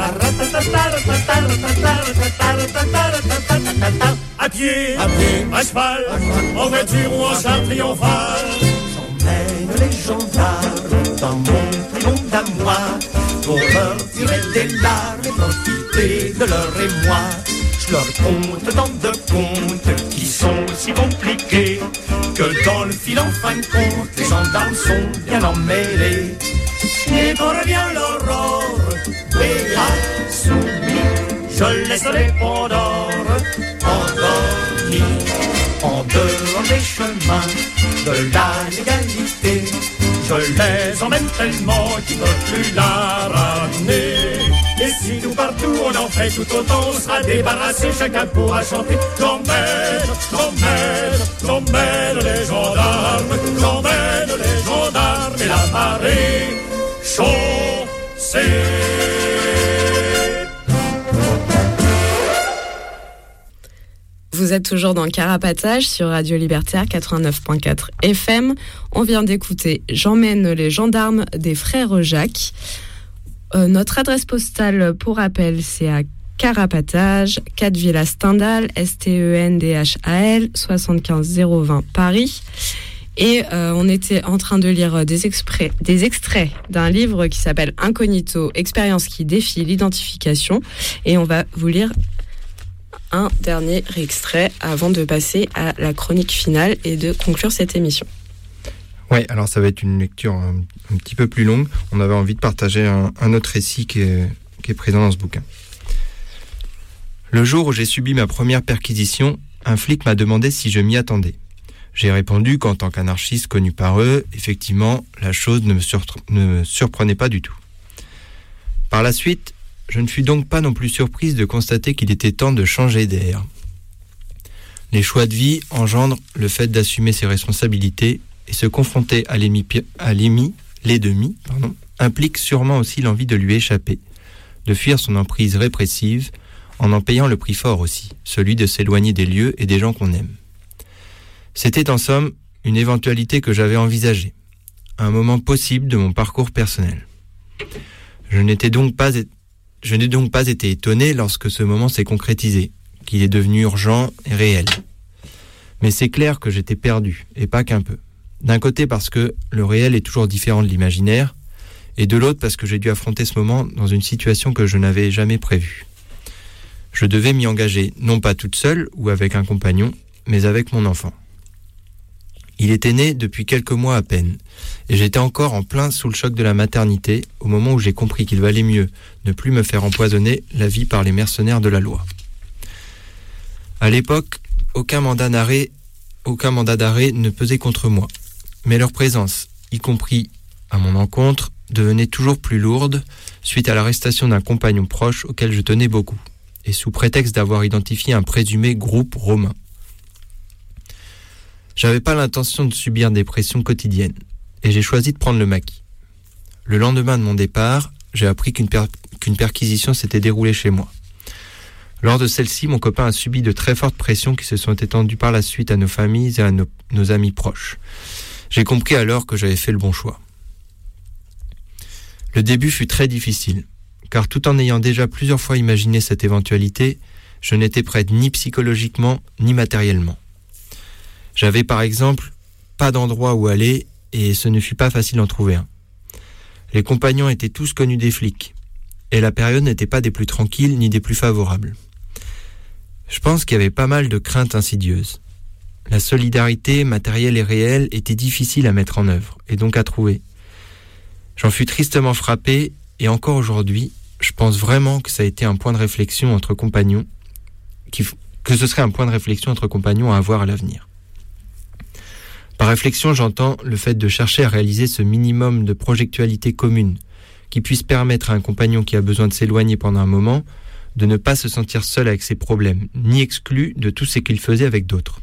À pied, à pied, à cheval, en voiture ou en char triomphal. J'emmène les gendarmes dans mon petit monde à moi pour leur tirer des larmes et profiter de leur émoi. Je leur conte tant de contes qui sont si compliqués que dans le fil en fin de compte les gendarmes sont bien emmêlés. Et quand revient l'aurore, béat, soumis, je laisse les pendores endormis en dehors des chemins de la légalité. Je les emmène tellement qu'ils ne peuvent plus la ramener. Et si tout partout on en fait tout autant, on sera débarrassé, chacun pourra chanter. J'emmène, j'emmène, j'emmène les gendarmes, j'emmène les gendarmes et la marée chaussée.
Vous êtes toujours dans Carapatage sur Radio Libertaire quatre-vingt-neuf point quatre F M. On vient d'écouter J'emmène les gendarmes des frères Jacques. Euh, notre adresse postale, pour rappel, c'est à Carapatage, quatre Villa Stendhal, S T E N D H A L, soixante-quinze zéro vingt Paris. Et euh, on était en train de lire des, exprès, des extraits d'un livre qui s'appelle Incognito, expérience qui défie l'identification. Et on va vous lire un dernier extrait avant de passer à la chronique finale et de conclure cette émission.
Oui, alors ça va être une lecture un, un petit peu plus longue. On avait envie de partager un, un autre récit qui est, qui est présent dans ce bouquin. Le jour où j'ai subi ma première perquisition, un flic m'a demandé si je m'y attendais. J'ai répondu qu'en tant qu'anarchiste connu par eux, effectivement, la chose ne me, sur, ne me surprenait pas du tout. Par la suite, je ne fus donc pas non plus surprise de constater qu'il était temps de changer d'air. Les choix de vie engendrent le fait d'assumer ses responsabilités et se confronter à l'ennemi, à l'ennemi pardon, implique sûrement aussi l'envie de lui échapper, de fuir son emprise répressive, en en payant le prix fort aussi, celui de s'éloigner des lieux et des gens qu'on aime. C'était en somme une éventualité que j'avais envisagée, un moment possible de mon parcours personnel. Je n'étais donc pas, je n'ai donc pas été étonné lorsque ce moment s'est concrétisé, qu'il est devenu urgent et réel. Mais c'est clair que j'étais perdu, et pas qu'un peu. D'un côté parce que le réel est toujours différent de l'imaginaire, et de l'autre parce que j'ai dû affronter ce moment dans une situation que je n'avais jamais prévue. Je devais m'y engager, non pas toute seule ou avec un compagnon, mais avec mon enfant. Il était né depuis quelques mois à peine, et j'étais encore en plein sous le choc de la maternité, au moment où j'ai compris qu'il valait mieux ne plus me faire empoisonner la vie par les mercenaires de la loi. À l'époque, aucun mandat d'arrêt, aucun mandat d'arrêt ne pesait contre moi, mais leur présence, y compris à mon encontre, devenait toujours plus lourde suite à l'arrestation d'un compagnon proche auquel je tenais beaucoup, et sous prétexte d'avoir identifié un présumé groupe romain. J'avais pas l'intention de subir des pressions quotidiennes, et j'ai choisi de prendre le maquis. Le lendemain de mon départ, j'ai appris qu'une, per- qu'une perquisition s'était déroulée chez moi. Lors de celle-ci, mon copain a subi de très fortes pressions qui se sont étendues par la suite à nos familles et à nos, nos amis proches. J'ai compris alors que j'avais fait le bon choix. Le début fut très difficile, car tout en ayant déjà plusieurs fois imaginé cette éventualité, je n'étais prête ni psychologiquement ni matériellement. J'avais par exemple pas d'endroit où aller et ce ne fut pas facile d'en trouver un. Les compagnons étaient tous connus des flics et la période n'était pas des plus tranquilles ni des plus favorables. Je pense qu'il y avait pas mal de craintes insidieuses. La solidarité matérielle et réelle était difficile à mettre en œuvre et donc à trouver. J'en fus tristement frappé et encore aujourd'hui, je pense vraiment que ça a été un point de réflexion entre compagnons, qui, que ce serait un point de réflexion entre compagnons à avoir à l'avenir. Par réflexion, j'entends le fait de chercher à réaliser ce minimum de projectualité commune qui puisse permettre à un compagnon qui a besoin de s'éloigner pendant un moment de ne pas se sentir seul avec ses problèmes, ni exclu de tout ce qu'il faisait avec d'autres.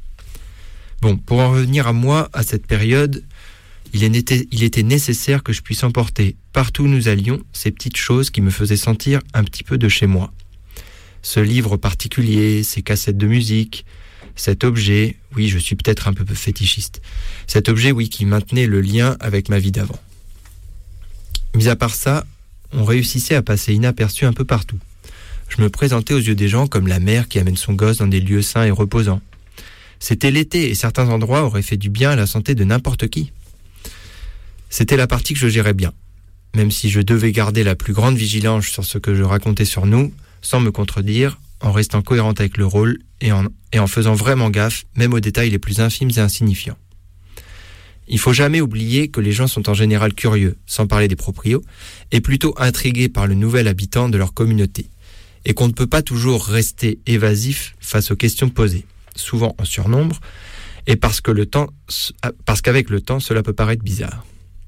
Bon, pour en revenir à moi, à cette période, il était, il était nécessaire que je puisse emporter, partout où nous allions, ces petites choses qui me faisaient sentir un petit peu de chez moi. Ce livre particulier, ces cassettes de musique, cet objet, oui, je suis peut-être un peu fétichiste, cet objet, oui, qui maintenait le lien avec ma vie d'avant. Mis à part ça, on réussissait à passer inaperçu un peu partout. Je me présentais aux yeux des gens comme la mère qui amène son gosse dans des lieux sains et reposants. C'était l'été et certains endroits auraient fait du bien à la santé de n'importe qui. C'était la partie que je gérais bien, même si je devais garder la plus grande vigilance sur ce que je racontais sur nous, sans me contredire, en restant cohérente avec le rôle et en, et en faisant vraiment gaffe, même aux détails les plus infimes et insignifiants. Il faut jamais oublier que les gens sont en général curieux, sans parler des proprios, et plutôt intrigués par le nouvel habitant de leur communauté, et qu'on ne peut pas toujours rester évasif face aux questions posées, souvent en surnombre, et parce que le temps, parce qu'avec le temps, cela peut paraître bizarre.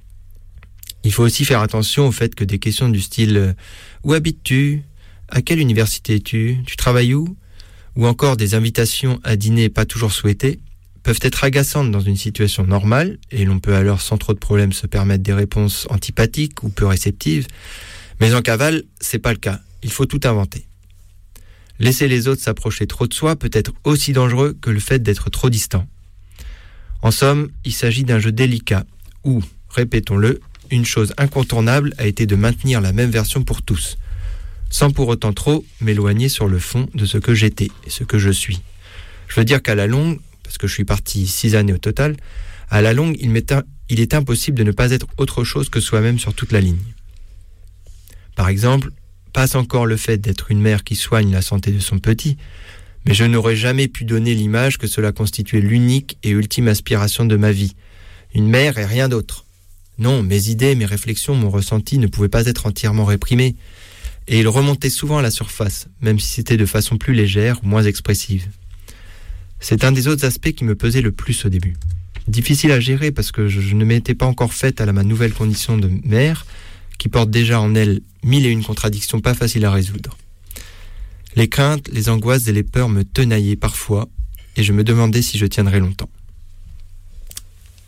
Il faut aussi faire attention au fait que des questions du style euh, « Où habites-tu ? À quelle université es-tu ? Tu travailles où ?» ou encore des invitations à dîner pas toujours souhaitées peuvent être agaçantes dans une situation normale et l'on peut alors sans trop de problèmes se permettre des réponses antipathiques ou peu réceptives, mais en cavale, c'est pas le cas, il faut tout inventer. Laisser les autres s'approcher trop de soi peut être aussi dangereux que le fait d'être trop distant. En somme, il s'agit d'un jeu délicat où, répétons-le, une chose incontournable a été de maintenir la même version pour tous, sans pour autant trop m'éloigner sur le fond de ce que j'étais et ce que je suis. Je veux dire qu'à la longue, parce que je suis parti six années au total, à la longue, il, m'est, il est impossible de ne pas être autre chose que soi-même sur toute la ligne. Par exemple, passe encore le fait d'être une mère qui soigne la santé de son petit, mais je n'aurais jamais pu donner l'image que cela constituait l'unique et ultime aspiration de ma vie. Une mère et rien d'autre. Non, mes idées, mes réflexions, mon ressenti ne pouvaient pas être entièrement réprimés, et ils remontaient souvent à la surface, même si c'était de façon plus légère ou moins expressive. C'est un des autres aspects qui me pesait le plus au début. Difficile à gérer parce que je, je ne m'étais pas encore faite à la, ma nouvelle condition de mère, qui porte déjà en elle mille et une contradictions pas faciles à résoudre. Les craintes, les angoisses et les peurs me tenaillaient parfois, et je me demandais si je tiendrais longtemps.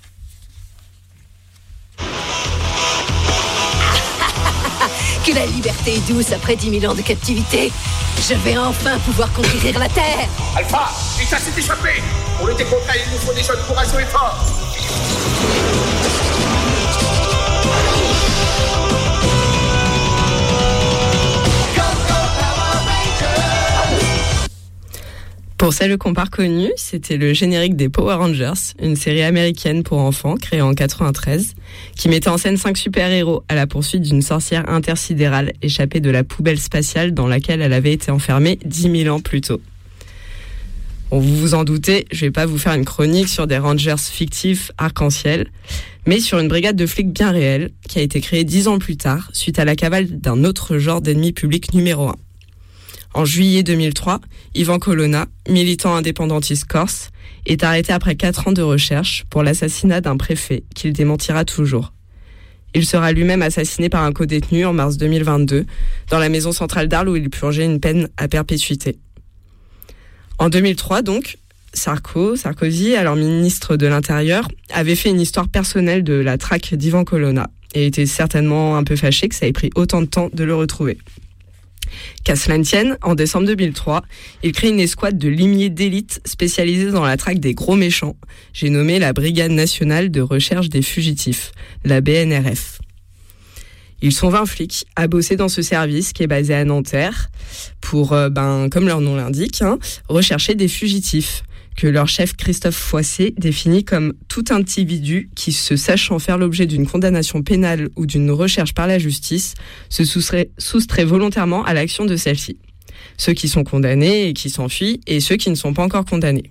Que la liberté liberté est douce après dix mille ans de captivité. Je vais enfin pouvoir conquérir la Terre.
Alpha, Ita s'est échappé. Pour lutter contre elle, il nous faut des jeunes courageux et forts.
Pour celles qu'on pas reconnues, c'était le générique des Power Rangers, une série américaine pour enfants créée en quatre-vingt-treize, qui mettait en scène cinq super-héros à la poursuite d'une sorcière intersidérale échappée de la poubelle spatiale dans laquelle elle avait été enfermée dix mille ans plus tôt. Bon, vous vous en doutez, je vais pas vous faire une chronique sur des Rangers fictifs arc-en-ciel, mais sur une brigade de flics bien réelle qui a été créée dix ans plus tard suite à la cavale d'un autre genre d'ennemi public numéro un. En juillet deux mille trois, Ivan Colonna, militant indépendantiste corse, est arrêté après quatre ans de recherche pour l'assassinat d'un préfet qu'il démentira toujours. Il sera lui-même assassiné par un codétenu en mars deux mille vingt-deux dans la maison centrale d'Arles où il purgeait une peine à perpétuité. En deux mille trois donc, Sarko, Sarkozy, alors ministre de l'Intérieur, avait fait une histoire personnelle de la traque d'Ivan Colonna et était certainement un peu fâché que ça ait pris autant de temps de le retrouver. Qu'à cela ne tienne, en décembre deux mille trois, il crée une escouade de limiers d'élite spécialisée dans la traque des gros méchants. J'ai nommé la Brigade nationale de recherche des fugitifs, la B N R F. Ils sont vingt flics à bosser dans ce service qui est basé à Nanterre pour, euh, ben, comme leur nom l'indique, hein, rechercher des fugitifs, que leur chef Christophe Foissé définit comme tout individu qui, se sachant faire l'objet d'une condamnation pénale ou d'une recherche par la justice, se soustrait, soustrait volontairement à l'action de celle-ci. Ceux qui sont condamnés et qui s'enfuient, et ceux qui ne sont pas encore condamnés.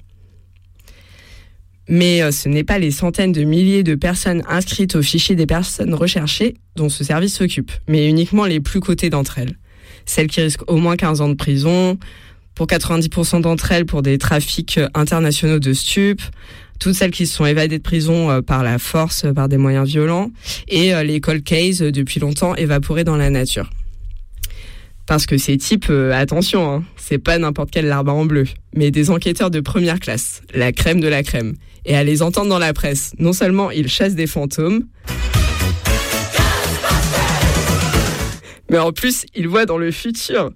Mais euh, ce n'est pas les centaines de milliers de personnes inscrites au fichier des personnes recherchées dont ce service s'occupe, mais uniquement les plus cotées d'entre elles. Celles qui risquent au moins quinze ans de prison, pour quatre-vingt-dix pour cent d'entre elles pour des trafics internationaux de stupes, toutes celles qui se sont évadées de prison par la force, par des moyens violents, et les cold cases depuis longtemps évaporés dans la nature. Parce que ces types, euh, attention, hein, c'est pas n'importe quel larbin en bleu, mais des enquêteurs de première classe, la crème de la crème. Et à les entendre dans la presse, non seulement ils chassent des fantômes, mais en plus ils voient dans le futur.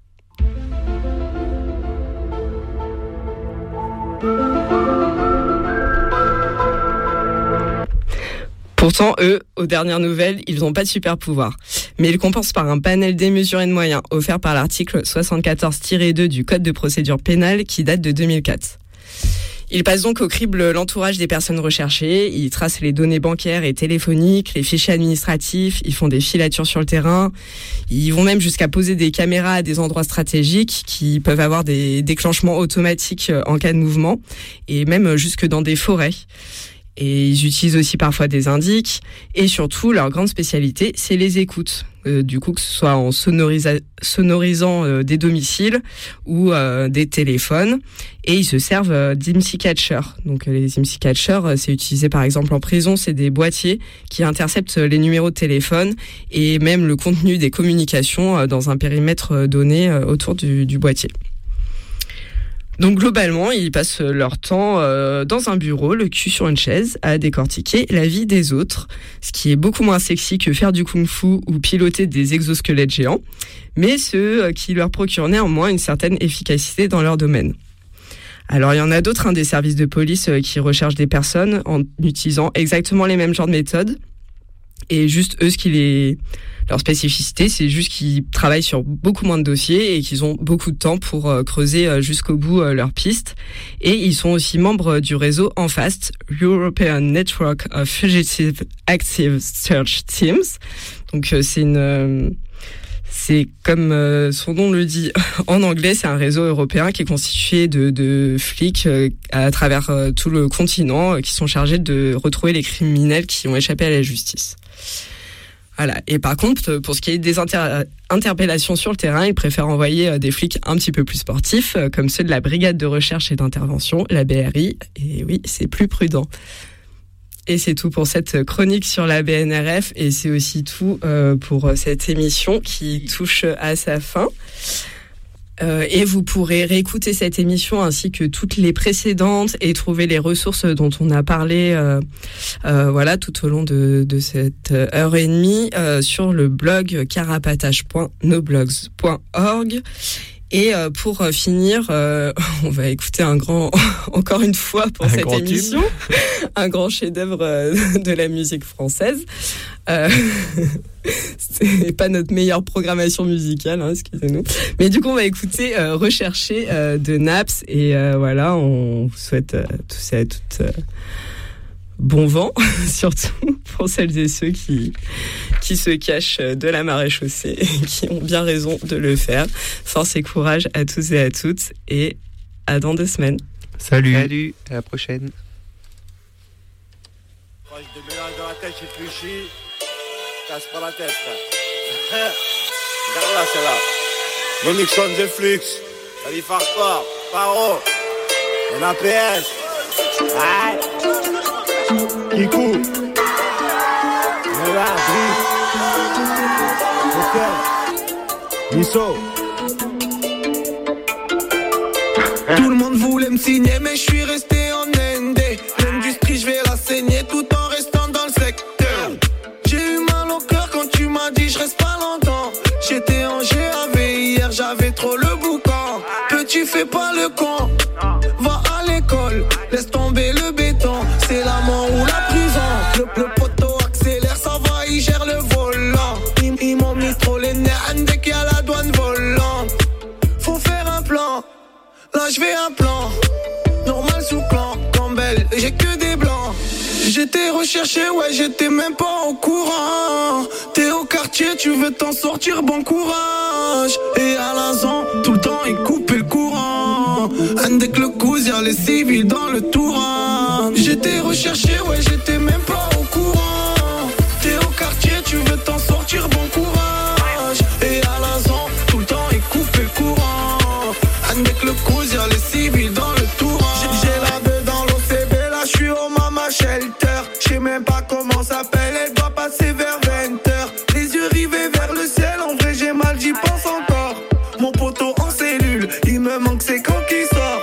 Pourtant, eux, aux dernières nouvelles, ils n'ont pas de super pouvoir. Mais ils compensent par un panel démesuré de moyens offert par l'article soixante-quatorze tiret deux du Code de procédure pénale qui date de deux mille quatre. Ils passent donc au crible l'entourage des personnes recherchées, ils tracent les données bancaires et téléphoniques, les fichiers administratifs, ils font des filatures sur le terrain, ils vont même jusqu'à poser des caméras à des endroits stratégiques qui peuvent avoir des déclenchements automatiques en cas de mouvement, et même jusque dans des forêts. Et ils utilisent aussi parfois des indices. Et surtout, leur grande spécialité, c'est les écoutes. Euh, du coup, que ce soit en sonorisa- sonorisant euh, des domiciles ou euh, des téléphones. Et ils se servent euh, d'I M S I catchers. Donc, les I M S I catchers, euh, c'est utilisé par exemple en prison. C'est des boîtiers qui interceptent les numéros de téléphone et même le contenu des communications euh, dans un périmètre euh, donné euh, autour du, du boîtier. Donc globalement, ils passent leur temps euh, dans un bureau, le cul sur une chaise, à décortiquer la vie des autres, ce qui est beaucoup moins sexy que faire du kung-fu ou piloter des exosquelettes géants, mais ce euh, qui leur procure néanmoins une certaine efficacité dans leur domaine. Alors il y en a d'autres, hein, des services de police euh, qui recherchent des personnes en utilisant exactement les mêmes genres de méthodes, et juste eux, ce qui les... leur spécificité, c'est juste qu'ils travaillent sur beaucoup moins de dossiers et qu'ils ont beaucoup de temps pour euh, creuser euh, jusqu'au bout euh, leurs pistes. Et ils sont aussi membres du réseau ENFAST, European Network of Fugitive Active Search Teams. Donc euh, c'est une... Euh, c'est comme euh, son nom le dit en anglais, c'est un réseau européen qui est constitué de, de flics euh, à travers euh, tout le continent euh, qui sont chargés de retrouver les criminels qui ont échappé à la justice. Voilà. Et par contre, pour ce qui est des inter- interpellations sur le terrain, ils préfèrent envoyer des flics un petit peu plus sportifs, comme ceux de la Brigade de recherche et d'intervention, la B R I. Et oui, c'est plus prudent. Et c'est tout pour cette chronique sur la B N R F. Et c'est aussi tout euh, pour cette émission qui touche à sa fin. Euh, et vous pourrez réécouter cette émission ainsi que toutes les précédentes et trouver les ressources dont on a parlé euh, euh, voilà, tout au long de, de cette heure et demie euh, sur le blog carapatage point noblogs point org. Et euh, pour euh, finir, euh, on va écouter un grand, encore une fois pour un cette émission, un grand chef-d'œuvre euh, de la musique française. Euh, c'est pas notre meilleure programmation musicale, hein, excusez-nous. Mais du coup, on va écouter euh, Rechercher euh, de Naps. Et euh, voilà, on vous souhaite euh, tous et à toutes euh, bon vent, surtout pour celles et ceux qui, qui se cachent de la maréchaussée et qui ont bien raison de le faire. Force et courage à tous et à toutes et à dans deux semaines.
Salut.
Salut, à la prochaine.
Quand je te mélange dans la tête, je réfléchis, casse pas la tête, frère. Regarde là, c'est là. Monixon, Netflix, Salif Farpar, Paro, N A P S, aïe, Kikou, Nela, Driss, Poker, Misso.
Tout le monde voulait me signer, mais je suis resté en N D. L'industrie, je vais la saigner tout en restant dans le secteur. J'ai eu mal au cœur quand tu m'as dit je reste pas longtemps. J'étais en G A V hier, j'avais trop le boucan. Petit, fais pas le con, va à l'école, laisse tomber le béton. C'est la mort ou la prison. Le, le poteau accélère, ça va, il gère le volant. Ils, ils m'ont mis trop les nerfs dès qu'il y a la douane volante. Faut faire un plan. Là je fais un plan, normal sous clan, Campbell, j'ai que des blancs. J'étais recherché, ouais j'étais même pas au courant. T'es au quartier, tu veux t'en sortir, bon courage. Et à la zone, tout le temps il coupe le courant. Avec le cousin, y'a les civils dans le Touran. J'étais recherché, ouais j'étais même pas au courant. T'es au quartier, tu veux t'en sortir, bon courage. Et à la zone, tout le temps il coupe le courant. Avec le cruise, y'a les civils dans le Touran. J'ai la bœuf dans l'O C B, là j'suis au Mama Shelter. J'sais même pas comment ça s'appelle, elle doit passer vers vingt heures. Les yeux rivés vers le ciel, en vrai j'ai mal, j'y pense encore. Mon poteau en cellule, il me manque c'est quand qu'il sort.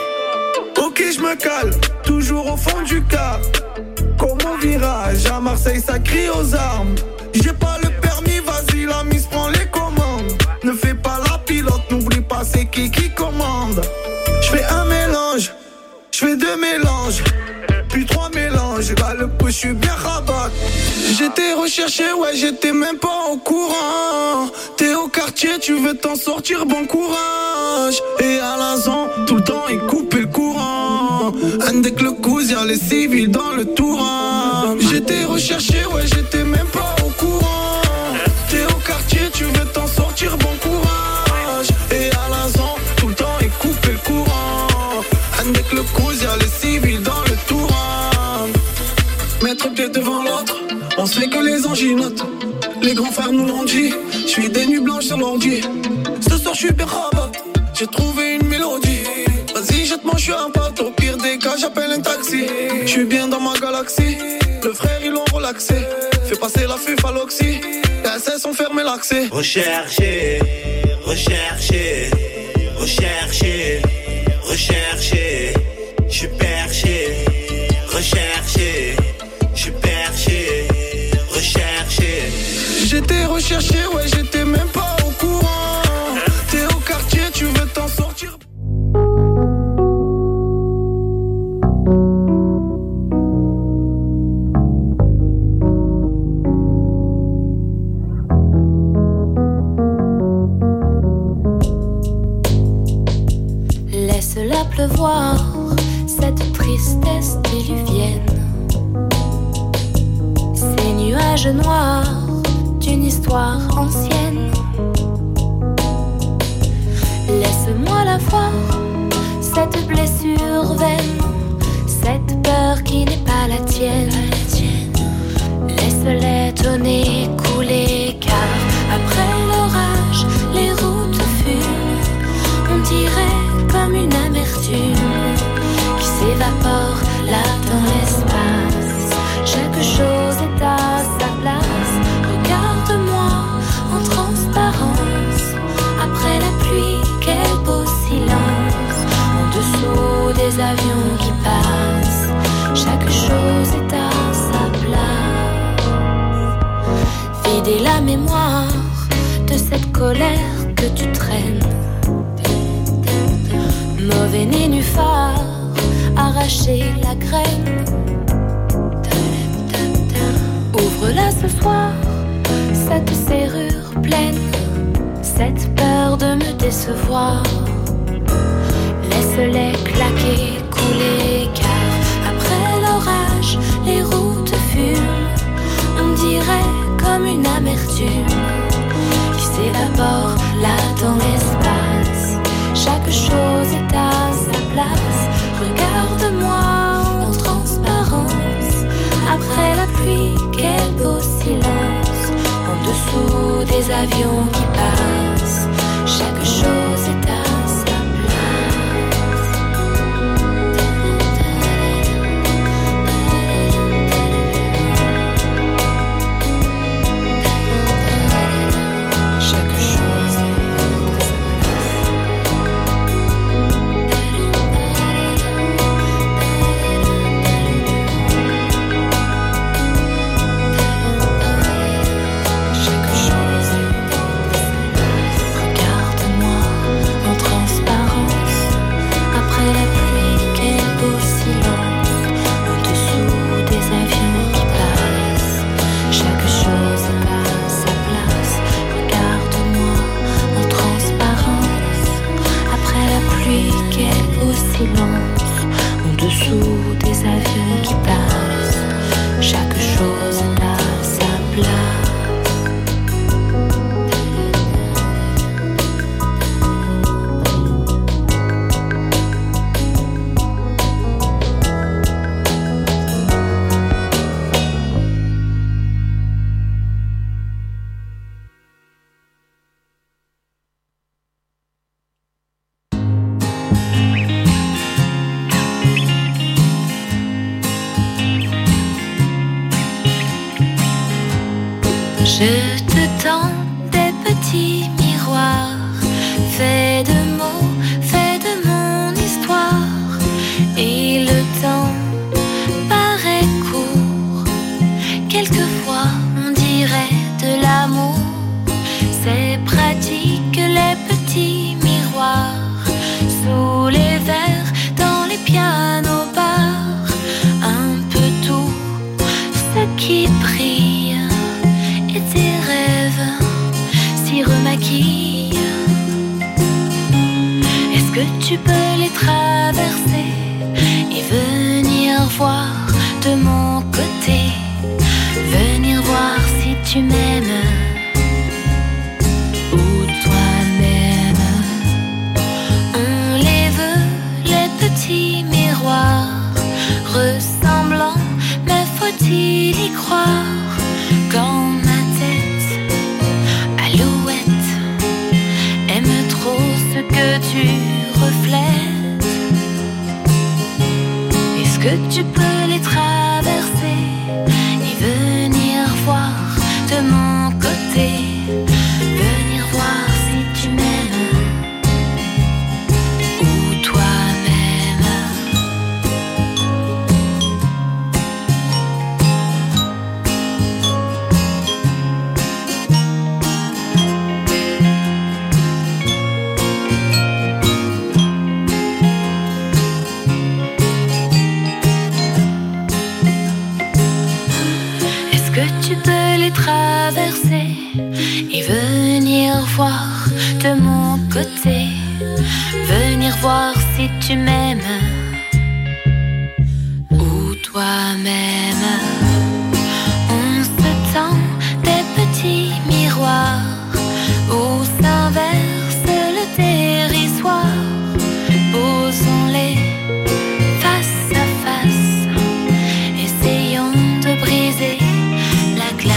Ok j'me cale, toujours au fond du cas. Comme au virage, à Marseille ça crie aux armes. J'ai pas le permis, vas-y la mise prend les commandes. Ne fais pas la pilote, n'oublie pas c'est qui qui commande. J'fais un mélange, j'fais deux mélanges, puis trois mélanges. Là le coup j'suis bien rabat. J'étais recherché, ouais j'étais même pas au courant. T'es au quartier, tu veux t'en sortir, bon courage. Et à la zone, tout le temps il coupe le courant. Avec le cousin, y'a les civils dans le Touran. J'étais recherché, ouais j'étais même pas au courant. T'es au quartier, tu veux t'en sortir, bon courage. Et à la zone, tout le temps il coupe le courant. Avec le cousin, y'a les civils dans le Touran. Mettre pied devant l'autre, on sait que les anginotes. Les grands frères nous l'ont dit, j'suis des nuits blanches sur l'ordi. Ce soir j'suis bien rabat, j'ai trouvé une mélodie. Vas-y jette-moi, j'suis un pote, au pire des cas j'appelle un taxi. J'suis bien dans ma galaxie, le frère ils l'ont relaxé. Fais passer la fuf à l'oxy, les S S ont fermé l'accès.
Rechercher, rechercher, rechercher, rechercher. J'suis perché, recherché, j'suis perché, recherché.
J'étais recherché, ouais j'étais même pas au courant. T'es au quartier, tu veux t'en sortir.
Laisse-la pleuvoir, cette tristesse diluvienne. Ces nuages noirs d'une histoire ancienne. Laisse-moi la voir, cette blessure vaine, cette peur qui n'est pas la tienne. Laisse-les tonner, couler, car après l'orage, les routes fument. On dirait comme une amertume qui s'évapore là dans l'espace. Chaque chose est à sa place. Regarde-moi en transparence. Après la pluie, quelle beau arracher la graine. Ouvre-la ce soir, cette serrure pleine, cette peur de me décevoir. Laisse-les claquer, couler, car après l'orage, les routes fument. On dirait comme une amertume qui s'évapore là dans l'espace. Chaque chose est à sa place. Regarde-moi en transparence. Après la pluie, quel beau silence. En dessous des avions qui passent, chaque chose est à sa en-dessous des avions qui passent, chaque chose est à sa place. Je te tends des petits miroirs, faits de mots, faits de mon histoire. Et le temps paraît court, quelquefois on dirait de l'amour. C'est pratique les petits miroirs, sous les verres, dans les pianos bars. Un peu tout ce qui brille. Tes rêves s'y remaquillent. Est-ce que tu peux les traverser et venir voir de mon côté? Venir voir si tu m'aimes ou toi-même. On les veut, les petits miroirs ressemblants, mais faut-il y croire? Quand que tu reflètes, est-ce que tu peux les traverser et venir voir de mon côté? Venir voir si tu m'aimes ou toi-même. Traverser et venir voir de mon côté. Venir voir si tu m'aimes ou toi-même. On se tend des petits miroirs où s'inverse le dérisoire. Posons-les face à face, essayons de briser la glace.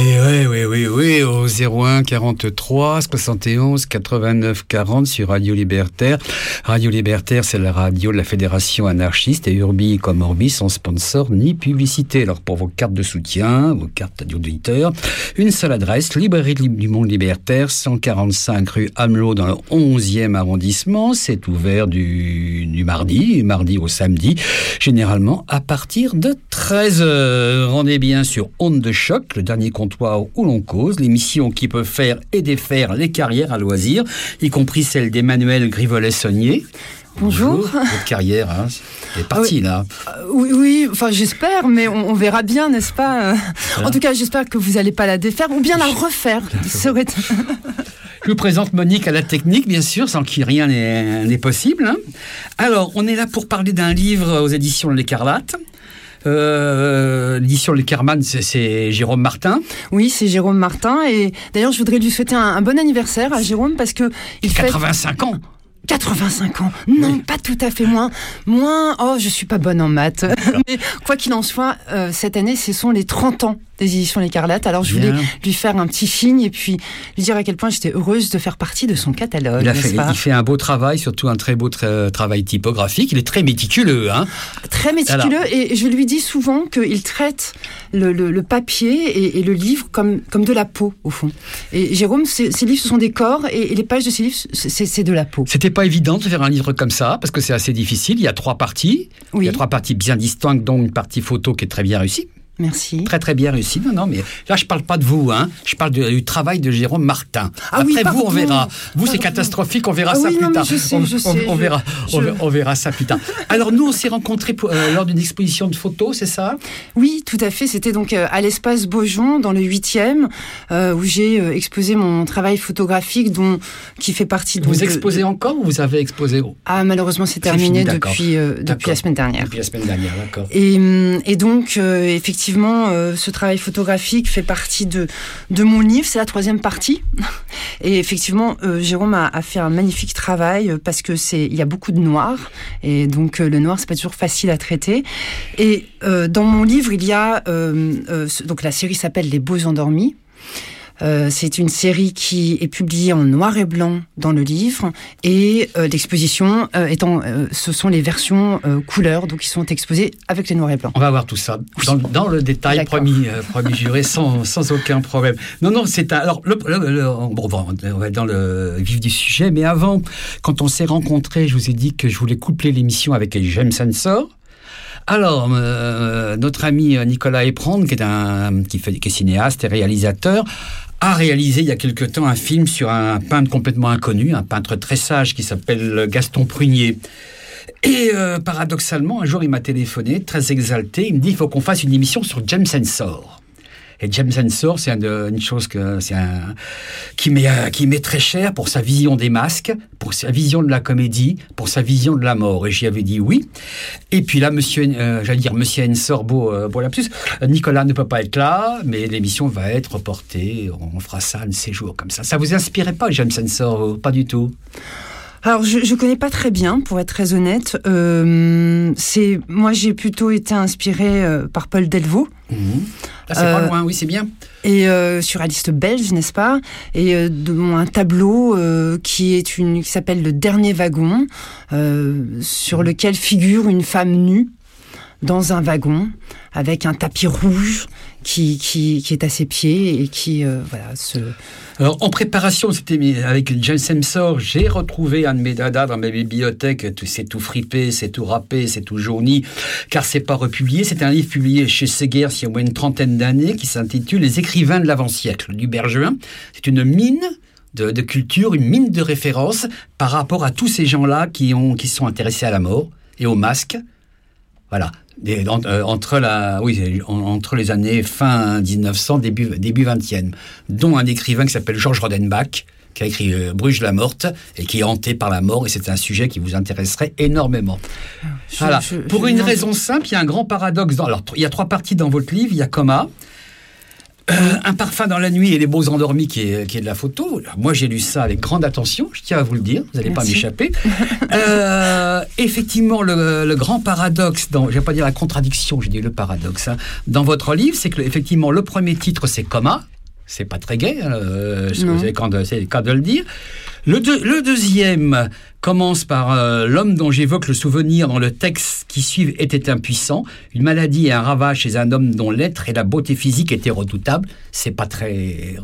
Et oui, oui, oui, oui, au zéro un quarante-trois soixante et onze quatre-vingt-neuf quarante sur Radio Libertaire. Radio Libertaire, c'est la radio de la Fédération anarchiste et Urbi comme Orbi, sans sponsor ni publicité. Alors pour vos cartes de soutien, vos cartes d'auditeur, une seule adresse, Librairie du Monde Libertaire, cent quarante-cinq rue Amelot dans le onzième arrondissement. C'est ouvert du, du mardi, mardi au samedi, généralement à partir de treize heures. On est bien sur Onde de Choc, le dernier comptoir où l'on cause, l'émission qui peut faire et défaire les carrières à loisir, y compris celle d'Emmanuel Grivolet-Saunier.
Bonjour.
Bonjour. Votre carrière hein, est partie,
ah oui.
là.
Euh, oui, oui, enfin j'espère, mais on, on verra bien, n'est-ce pas voilà. En tout cas, j'espère que vous n'allez pas la défaire ou bien la refaire. Serait...
Je vous présente Monique à la technique, bien sûr, sans qui rien n'est, n'est possible. Hein. Alors, on est là pour parler d'un livre aux éditions de l'Écarlate. Euh, l'édition Le Carman, c'est, c'est Jérôme Martin.
Oui, c'est Jérôme Martin. Et d'ailleurs, je voudrais lui souhaiter un, un bon anniversaire à Jérôme parce que il fait
quatre-vingt-cinq ans.
quatre-vingt-cinq ans. Non, oui. Pas tout à fait moins. Moins, oh, je suis pas bonne en maths. Mais quoi qu'il en soit, euh, cette année, ce sont les trente ans des éditions L'Écarlate. Alors, je voulais Bien. lui faire un petit signe et puis lui dire à quel point j'étais heureuse de faire partie de son catalogue.
Il, a fait, il fait un beau travail, surtout un très beau tra- travail typographique. Il est très méticuleux. Hein.
Très méticuleux. Alors. Et je lui dis souvent qu'il traite le, le, le papier et, et le livre comme, comme de la peau, au fond. Et Jérôme, ses, ses livres, ce sont des corps et, et les pages de ses livres, c'est, c'est de la peau.
C'était pas évident de faire un livre comme ça, parce que c'est assez difficile. Il y a trois parties. Oui. Il y a trois parties bien distinctes, dont une partie photo qui est très bien réussie.
Merci.
Très très bien réussi. Non, non, mais là je parle pas de vous, hein. Je parle de, du travail de Jérôme Martin.
Ah
Après
oui,
vous, on verra. Vous, pardon. C'est catastrophique, on verra
ah
ça
oui,
plus
non,
tard.
Je sais,
on,
je
on,
sais,
on
je,
verra,
je...
On, on verra ça plus tard. Alors nous, on s'est rencontrés pour, euh, lors d'une exposition de photos, c'est ça ?
Oui, tout à fait. C'était donc euh, à l'espace Beaujon, dans le huitième, euh, où j'ai euh, exposé mon travail photographique, dont qui fait partie. Donc,
vous exposez de... encore ou vous avez exposé ?
Ah, malheureusement, c'est terminé c'est fini, depuis euh, depuis la semaine dernière.
Depuis la semaine dernière, d'accord.
Et, et donc, euh, effectivement, euh, ce travail photographique fait partie de, de mon livre, c'est la troisième partie. Et effectivement, euh, Jérôme a, a fait un magnifique travail parce que c'est, il y a beaucoup de noir. Et donc, euh, le noir, c'est pas toujours facile à traiter. Et euh, dans mon livre, il y a, euh, euh, donc la série s'appelle Les Beaux Endormis. Euh, c'est une série qui est publiée en noir et blanc dans le livre et euh, l'exposition euh, étant, euh, ce sont les versions euh, couleurs, donc qui sont exposées avec les noirs et blancs.
On va voir tout ça dans, dans le détail, promis, euh, promis juré, sans, sans aucun problème. Non, non, c'est un, alors le, le, le, bon, on va être dans le vif du sujet, mais avant, quand on s'est rencontrés, je vous ai dit que je voulais coupler l'émission avec James Ensor. Alors, euh, notre ami Nicolas Éprande, qui est un, qui fait, qui est cinéaste et réalisateur, a réalisé il y a quelque temps un film sur un peintre complètement inconnu, un peintre très sage qui s'appelle Gaston Prunier. Et euh, paradoxalement, un jour, il m'a téléphoné, très exalté, il me dit il faut qu'on fasse une émission sur James Ensor. Et James Ensor, c'est un, une chose que, c'est un, qui m'est, qui m'est très cher pour sa vision des masques, pour sa vision de la comédie, pour sa vision de la mort. Et j'y avais dit oui. Et puis là, monsieur, euh, j'allais dire monsieur Ensor, beau, euh, beau lapsus, Nicolas ne peut pas être là, mais l'émission va être reportée. On fera ça un de ces jours comme ça. Ça vous inspirait pas, James Ensor? Pas du tout?
Alors, je ne connais pas très bien, pour être très honnête. Euh, c'est, moi, j'ai plutôt été inspirée euh, par Paul Delvaux.
Mmh. Là, c'est euh, pas loin, oui, c'est bien.
Et euh, surréaliste belge, n'est-ce pas? Et euh, de, un tableau euh, qui est une, qui s'appelle Le Dernier Wagon, euh, sur lequel figure une femme nue dans un wagon avec un tapis rouge qui, qui, qui est à ses pieds et qui, euh, voilà, se...
Alors, en préparation, c'était avec James Ensor, j'ai retrouvé un de mes dadas dans ma bibliothèque. C'est tout fripé, c'est tout râpé, c'est tout jauni, car c'est pas republié. C'est un livre publié chez Segers il y a au moins une trentaine d'années qui s'intitule Les écrivains de l'avant-siècle du Bergevin. C'est une mine de, de culture, une mine de référence par rapport à tous ces gens-là qui ont, qui se sont intéressés à la mort et aux masques. Voilà. Des, euh, entre, la, oui, entre les années fin dix-neuf cents, début, début vingtième, dont un écrivain qui s'appelle Georges Rodenbach, qui a écrit euh, Bruges la morte, et qui est hanté par la mort, et c'est un sujet qui vous intéresserait énormément. Je, voilà. Je, Pour je, une je... raison simple, il y a un grand paradoxe. Dans, alors, il y a trois parties dans votre livre. Il y a Coma, Euh, un parfum dans la nuit et les beaux endormis qui est, qui est de la photo. Moi, j'ai lu ça avec grande attention, je tiens à vous le dire, vous n'allez pas m'échapper. euh, effectivement, le, le grand paradoxe, dans, je ne vais pas dire la contradiction, je dis le paradoxe, hein, dans votre livre, c'est que effectivement, le premier titre, c'est Coma, C'est pas très gai, euh, c'est
Non.
c'est quand de- c'est le cas de le dire. Le, deux- le deuxième commence par euh, l'homme dont j'évoque le souvenir dans le texte qui suit était impuissant. Une maladie et un ravage chez un homme dont l'être et la beauté physique étaient redoutables. C'est pas très